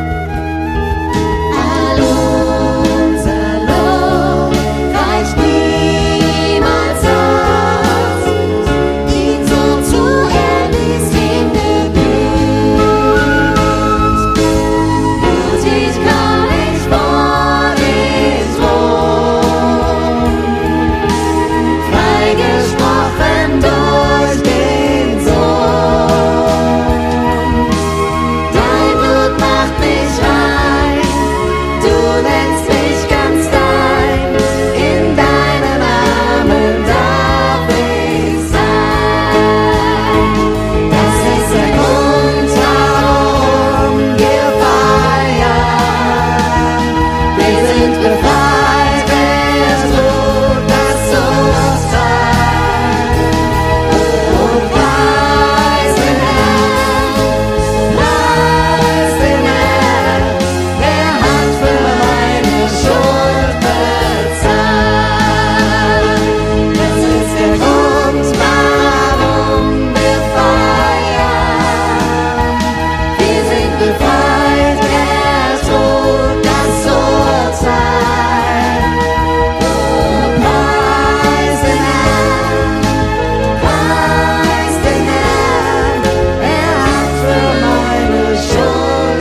Speaker 7: All unser Lob reicht niemals aus, ihn so zu ehren, wie's ihm gebührt. Mutig komm ich vor den Thron, freigesprochen durch den Sohn. Dein Blut macht mich rein, du nennst mich ganz dein, in deinen Armen darf ich sein. Das ist der Grund, warum wir feiern. Wir sind befreit, der Tod, das Urteil. Oh, preis den Herrn, preis den Herrn, er hat für meine Schuld bezahlt. Das ist der Grund, warum wir feiern. Wir sind befreit, der Tod, das Urteil. Oh, preis den Herrn, preis den Herrn, er hat für meine Schuld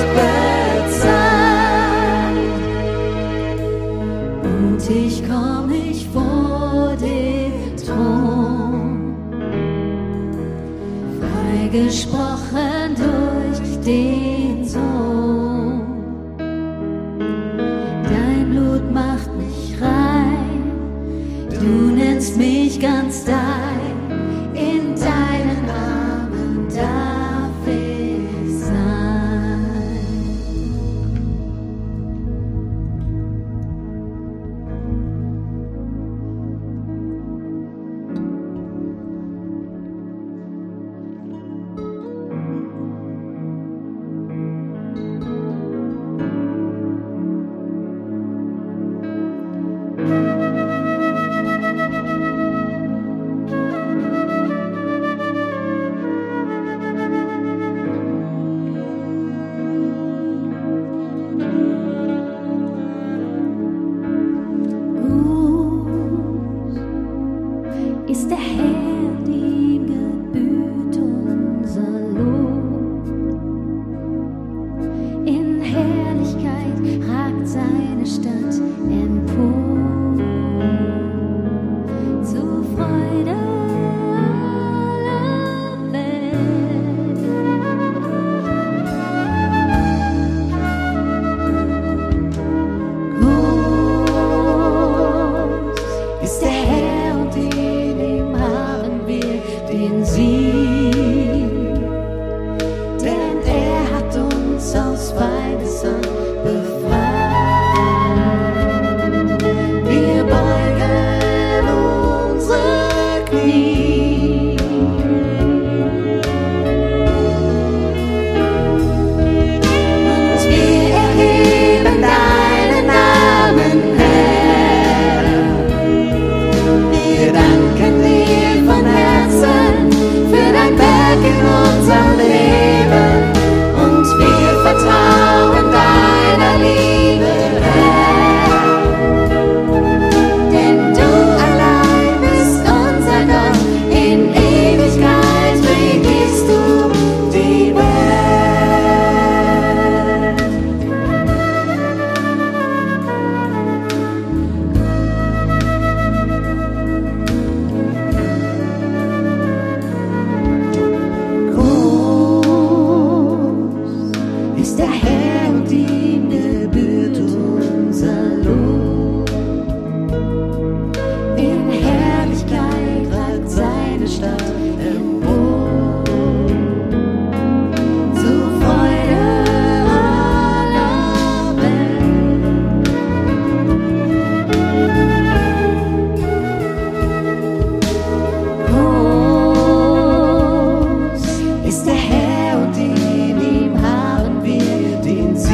Speaker 7: bezahlt. Mutig komm ich vor den Thron, freigesprochen durch den Sohn. Dein Blut macht mich rein, du nennst mich ganz dein, in deinen Armen darf ich sein. Herr, ihm gebührt unser Lob. In Herrlichkeit ragt seine Stadt empor. Zur Freude aller Welt. Groß ist der Herr und in ihm haben wir den Sieg. Denn er hat uns aus Feindeshand befreit. Wir beugen unsere Knie. Und wir erheben deinen Namen, Herr. Wir danken dir von Herzen für dein Werk in unserem Leben. Und wir vertrauen deiner Liebe, Herr. Denn du allein bist unser Gott. In Ewigkeit regierst du die Welt. Groß ist der Herr und ihm gebührt unser Lob. In Herrlichkeit ragt seine Stadt empor. Zur Freude aller Welt. Groß ist der Herr und in ihm haben wir den Sieg.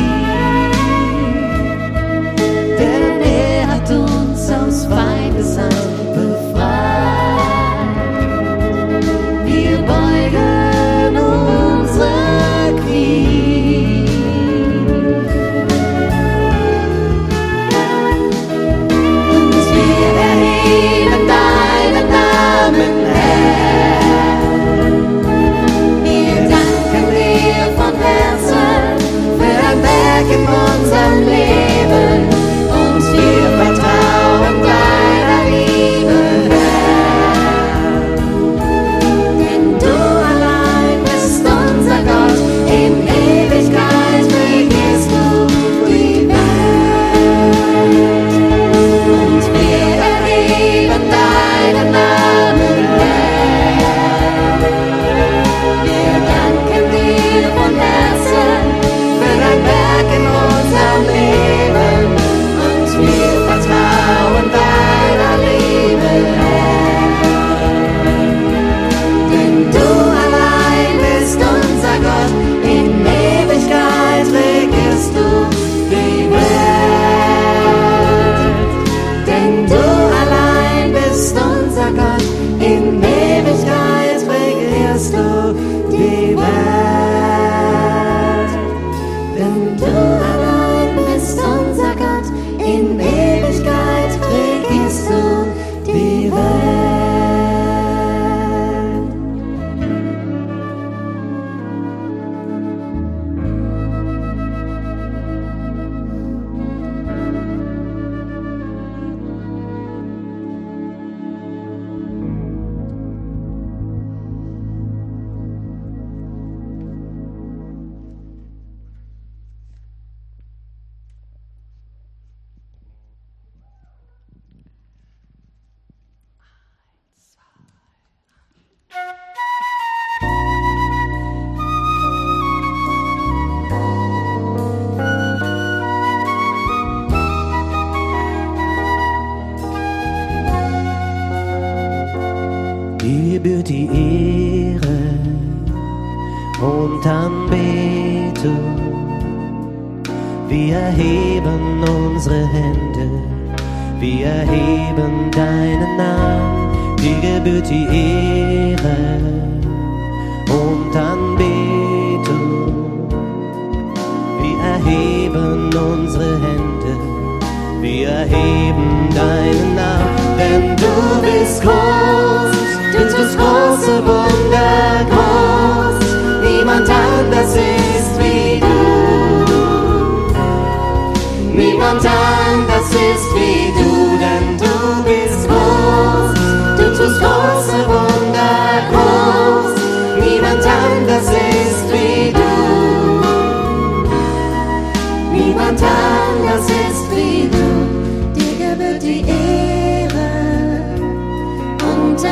Speaker 7: Denn er hat uns aus Feindeshand befreit. Wir beugen unsere Knie. Und wir erheben deinen Namen, Herr. Wir danken dir von Herzen für dein Werk in unserem Leben. Und wir vertrauen deiner Liebe, Herr. Denn du allein bist unser Gott. In Ewigkeit regierst du die Welt. Und wir erheben deinen Namen, Herr. Wir danken dir von Herzen für dein Werk in unserem Leben. Und wir vertrauen deiner Liebe, Herr. Denn du allein bist unser Gott. In Ewigkeit regierst du die Welt. Denn du allein bist unser Gott. In Ewigkeit regierst du die Welt. Denn du allein bist unser Gott. In Ewigkeit regierst du die Welt.
Speaker 6: Dir gebührt die Ehre und Anbetung. Wir erheben unsere Hände, wir erheben deinen Namen. Dir gebührt die Ehre und Anbetung. Wir erheben unsere Hände, wir erheben deinen Namen, denn du bist groß, du
Speaker 10: wie du, denn du bist groß. Du tust große Wunder groß. Niemand anders ist wie du. Niemand anders ist wie du.
Speaker 7: Dir gebührt die Ehre und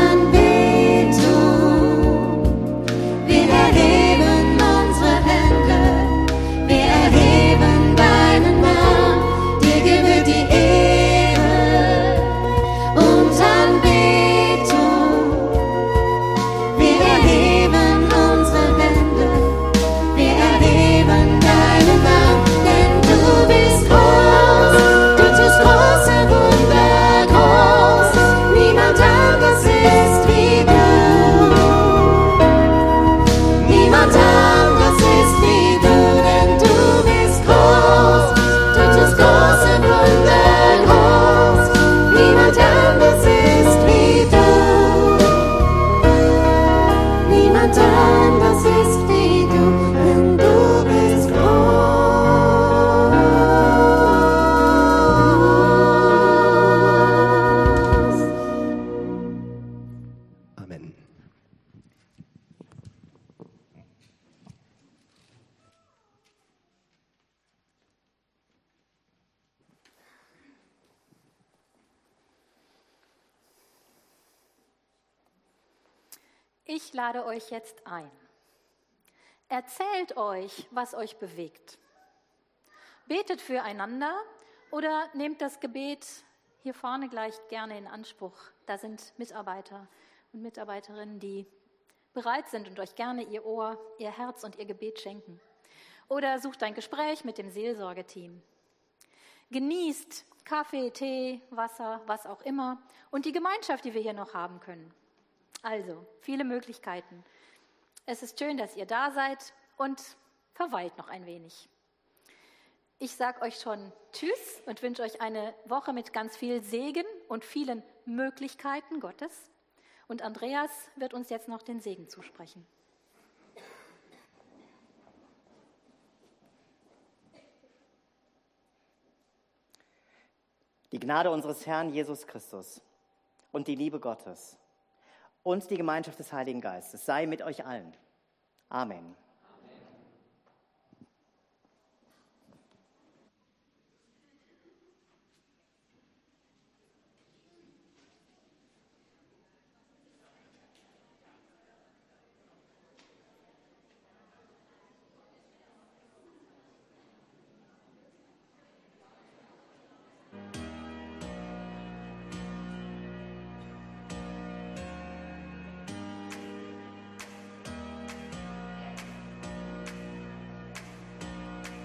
Speaker 7: Anbetung. Wir erheben unsere Hände, wir erheben deinen Namen. Dir gebührt die Ehre und Anbetung. Wir erheben unsere Hände, wir erheben deinen Namen. Denn du bist groß, du tust große Wunder groß. Niemand anders ist wie du. Niemand anders ist wie du, denn du bist groß. Du tust große Wunder groß. Niemand anders ist wie du. Niemand anders ist wie du, denn du bist groß.
Speaker 6: Amen.
Speaker 1: Ich lade euch jetzt ein. Erzählt euch, was euch bewegt. Betet füreinander oder nehmt das Gebet hier vorne gleich gerne in Anspruch. Da sind Mitarbeiter und Mitarbeiterinnen, die bereit sind und euch gerne ihr Ohr, ihr Herz und ihr Gebet schenken. Oder sucht ein Gespräch mit dem Seelsorgeteam. Genießt Kaffee, Tee, Wasser, was auch immer und die Gemeinschaft, die wir hier noch haben können. Also, viele Möglichkeiten. Es ist schön, dass ihr da seid und verweilt noch ein wenig. Ich sage euch schon Tschüss und wünsche euch eine Woche mit ganz viel Segen und vielen Möglichkeiten Gottes. Und Andreas wird uns jetzt noch den Segen zusprechen.
Speaker 9: Die Gnade unseres Herrn Jesus Christus und die Liebe Gottes und die Gemeinschaft des Heiligen Geistes sei mit euch allen. Amen.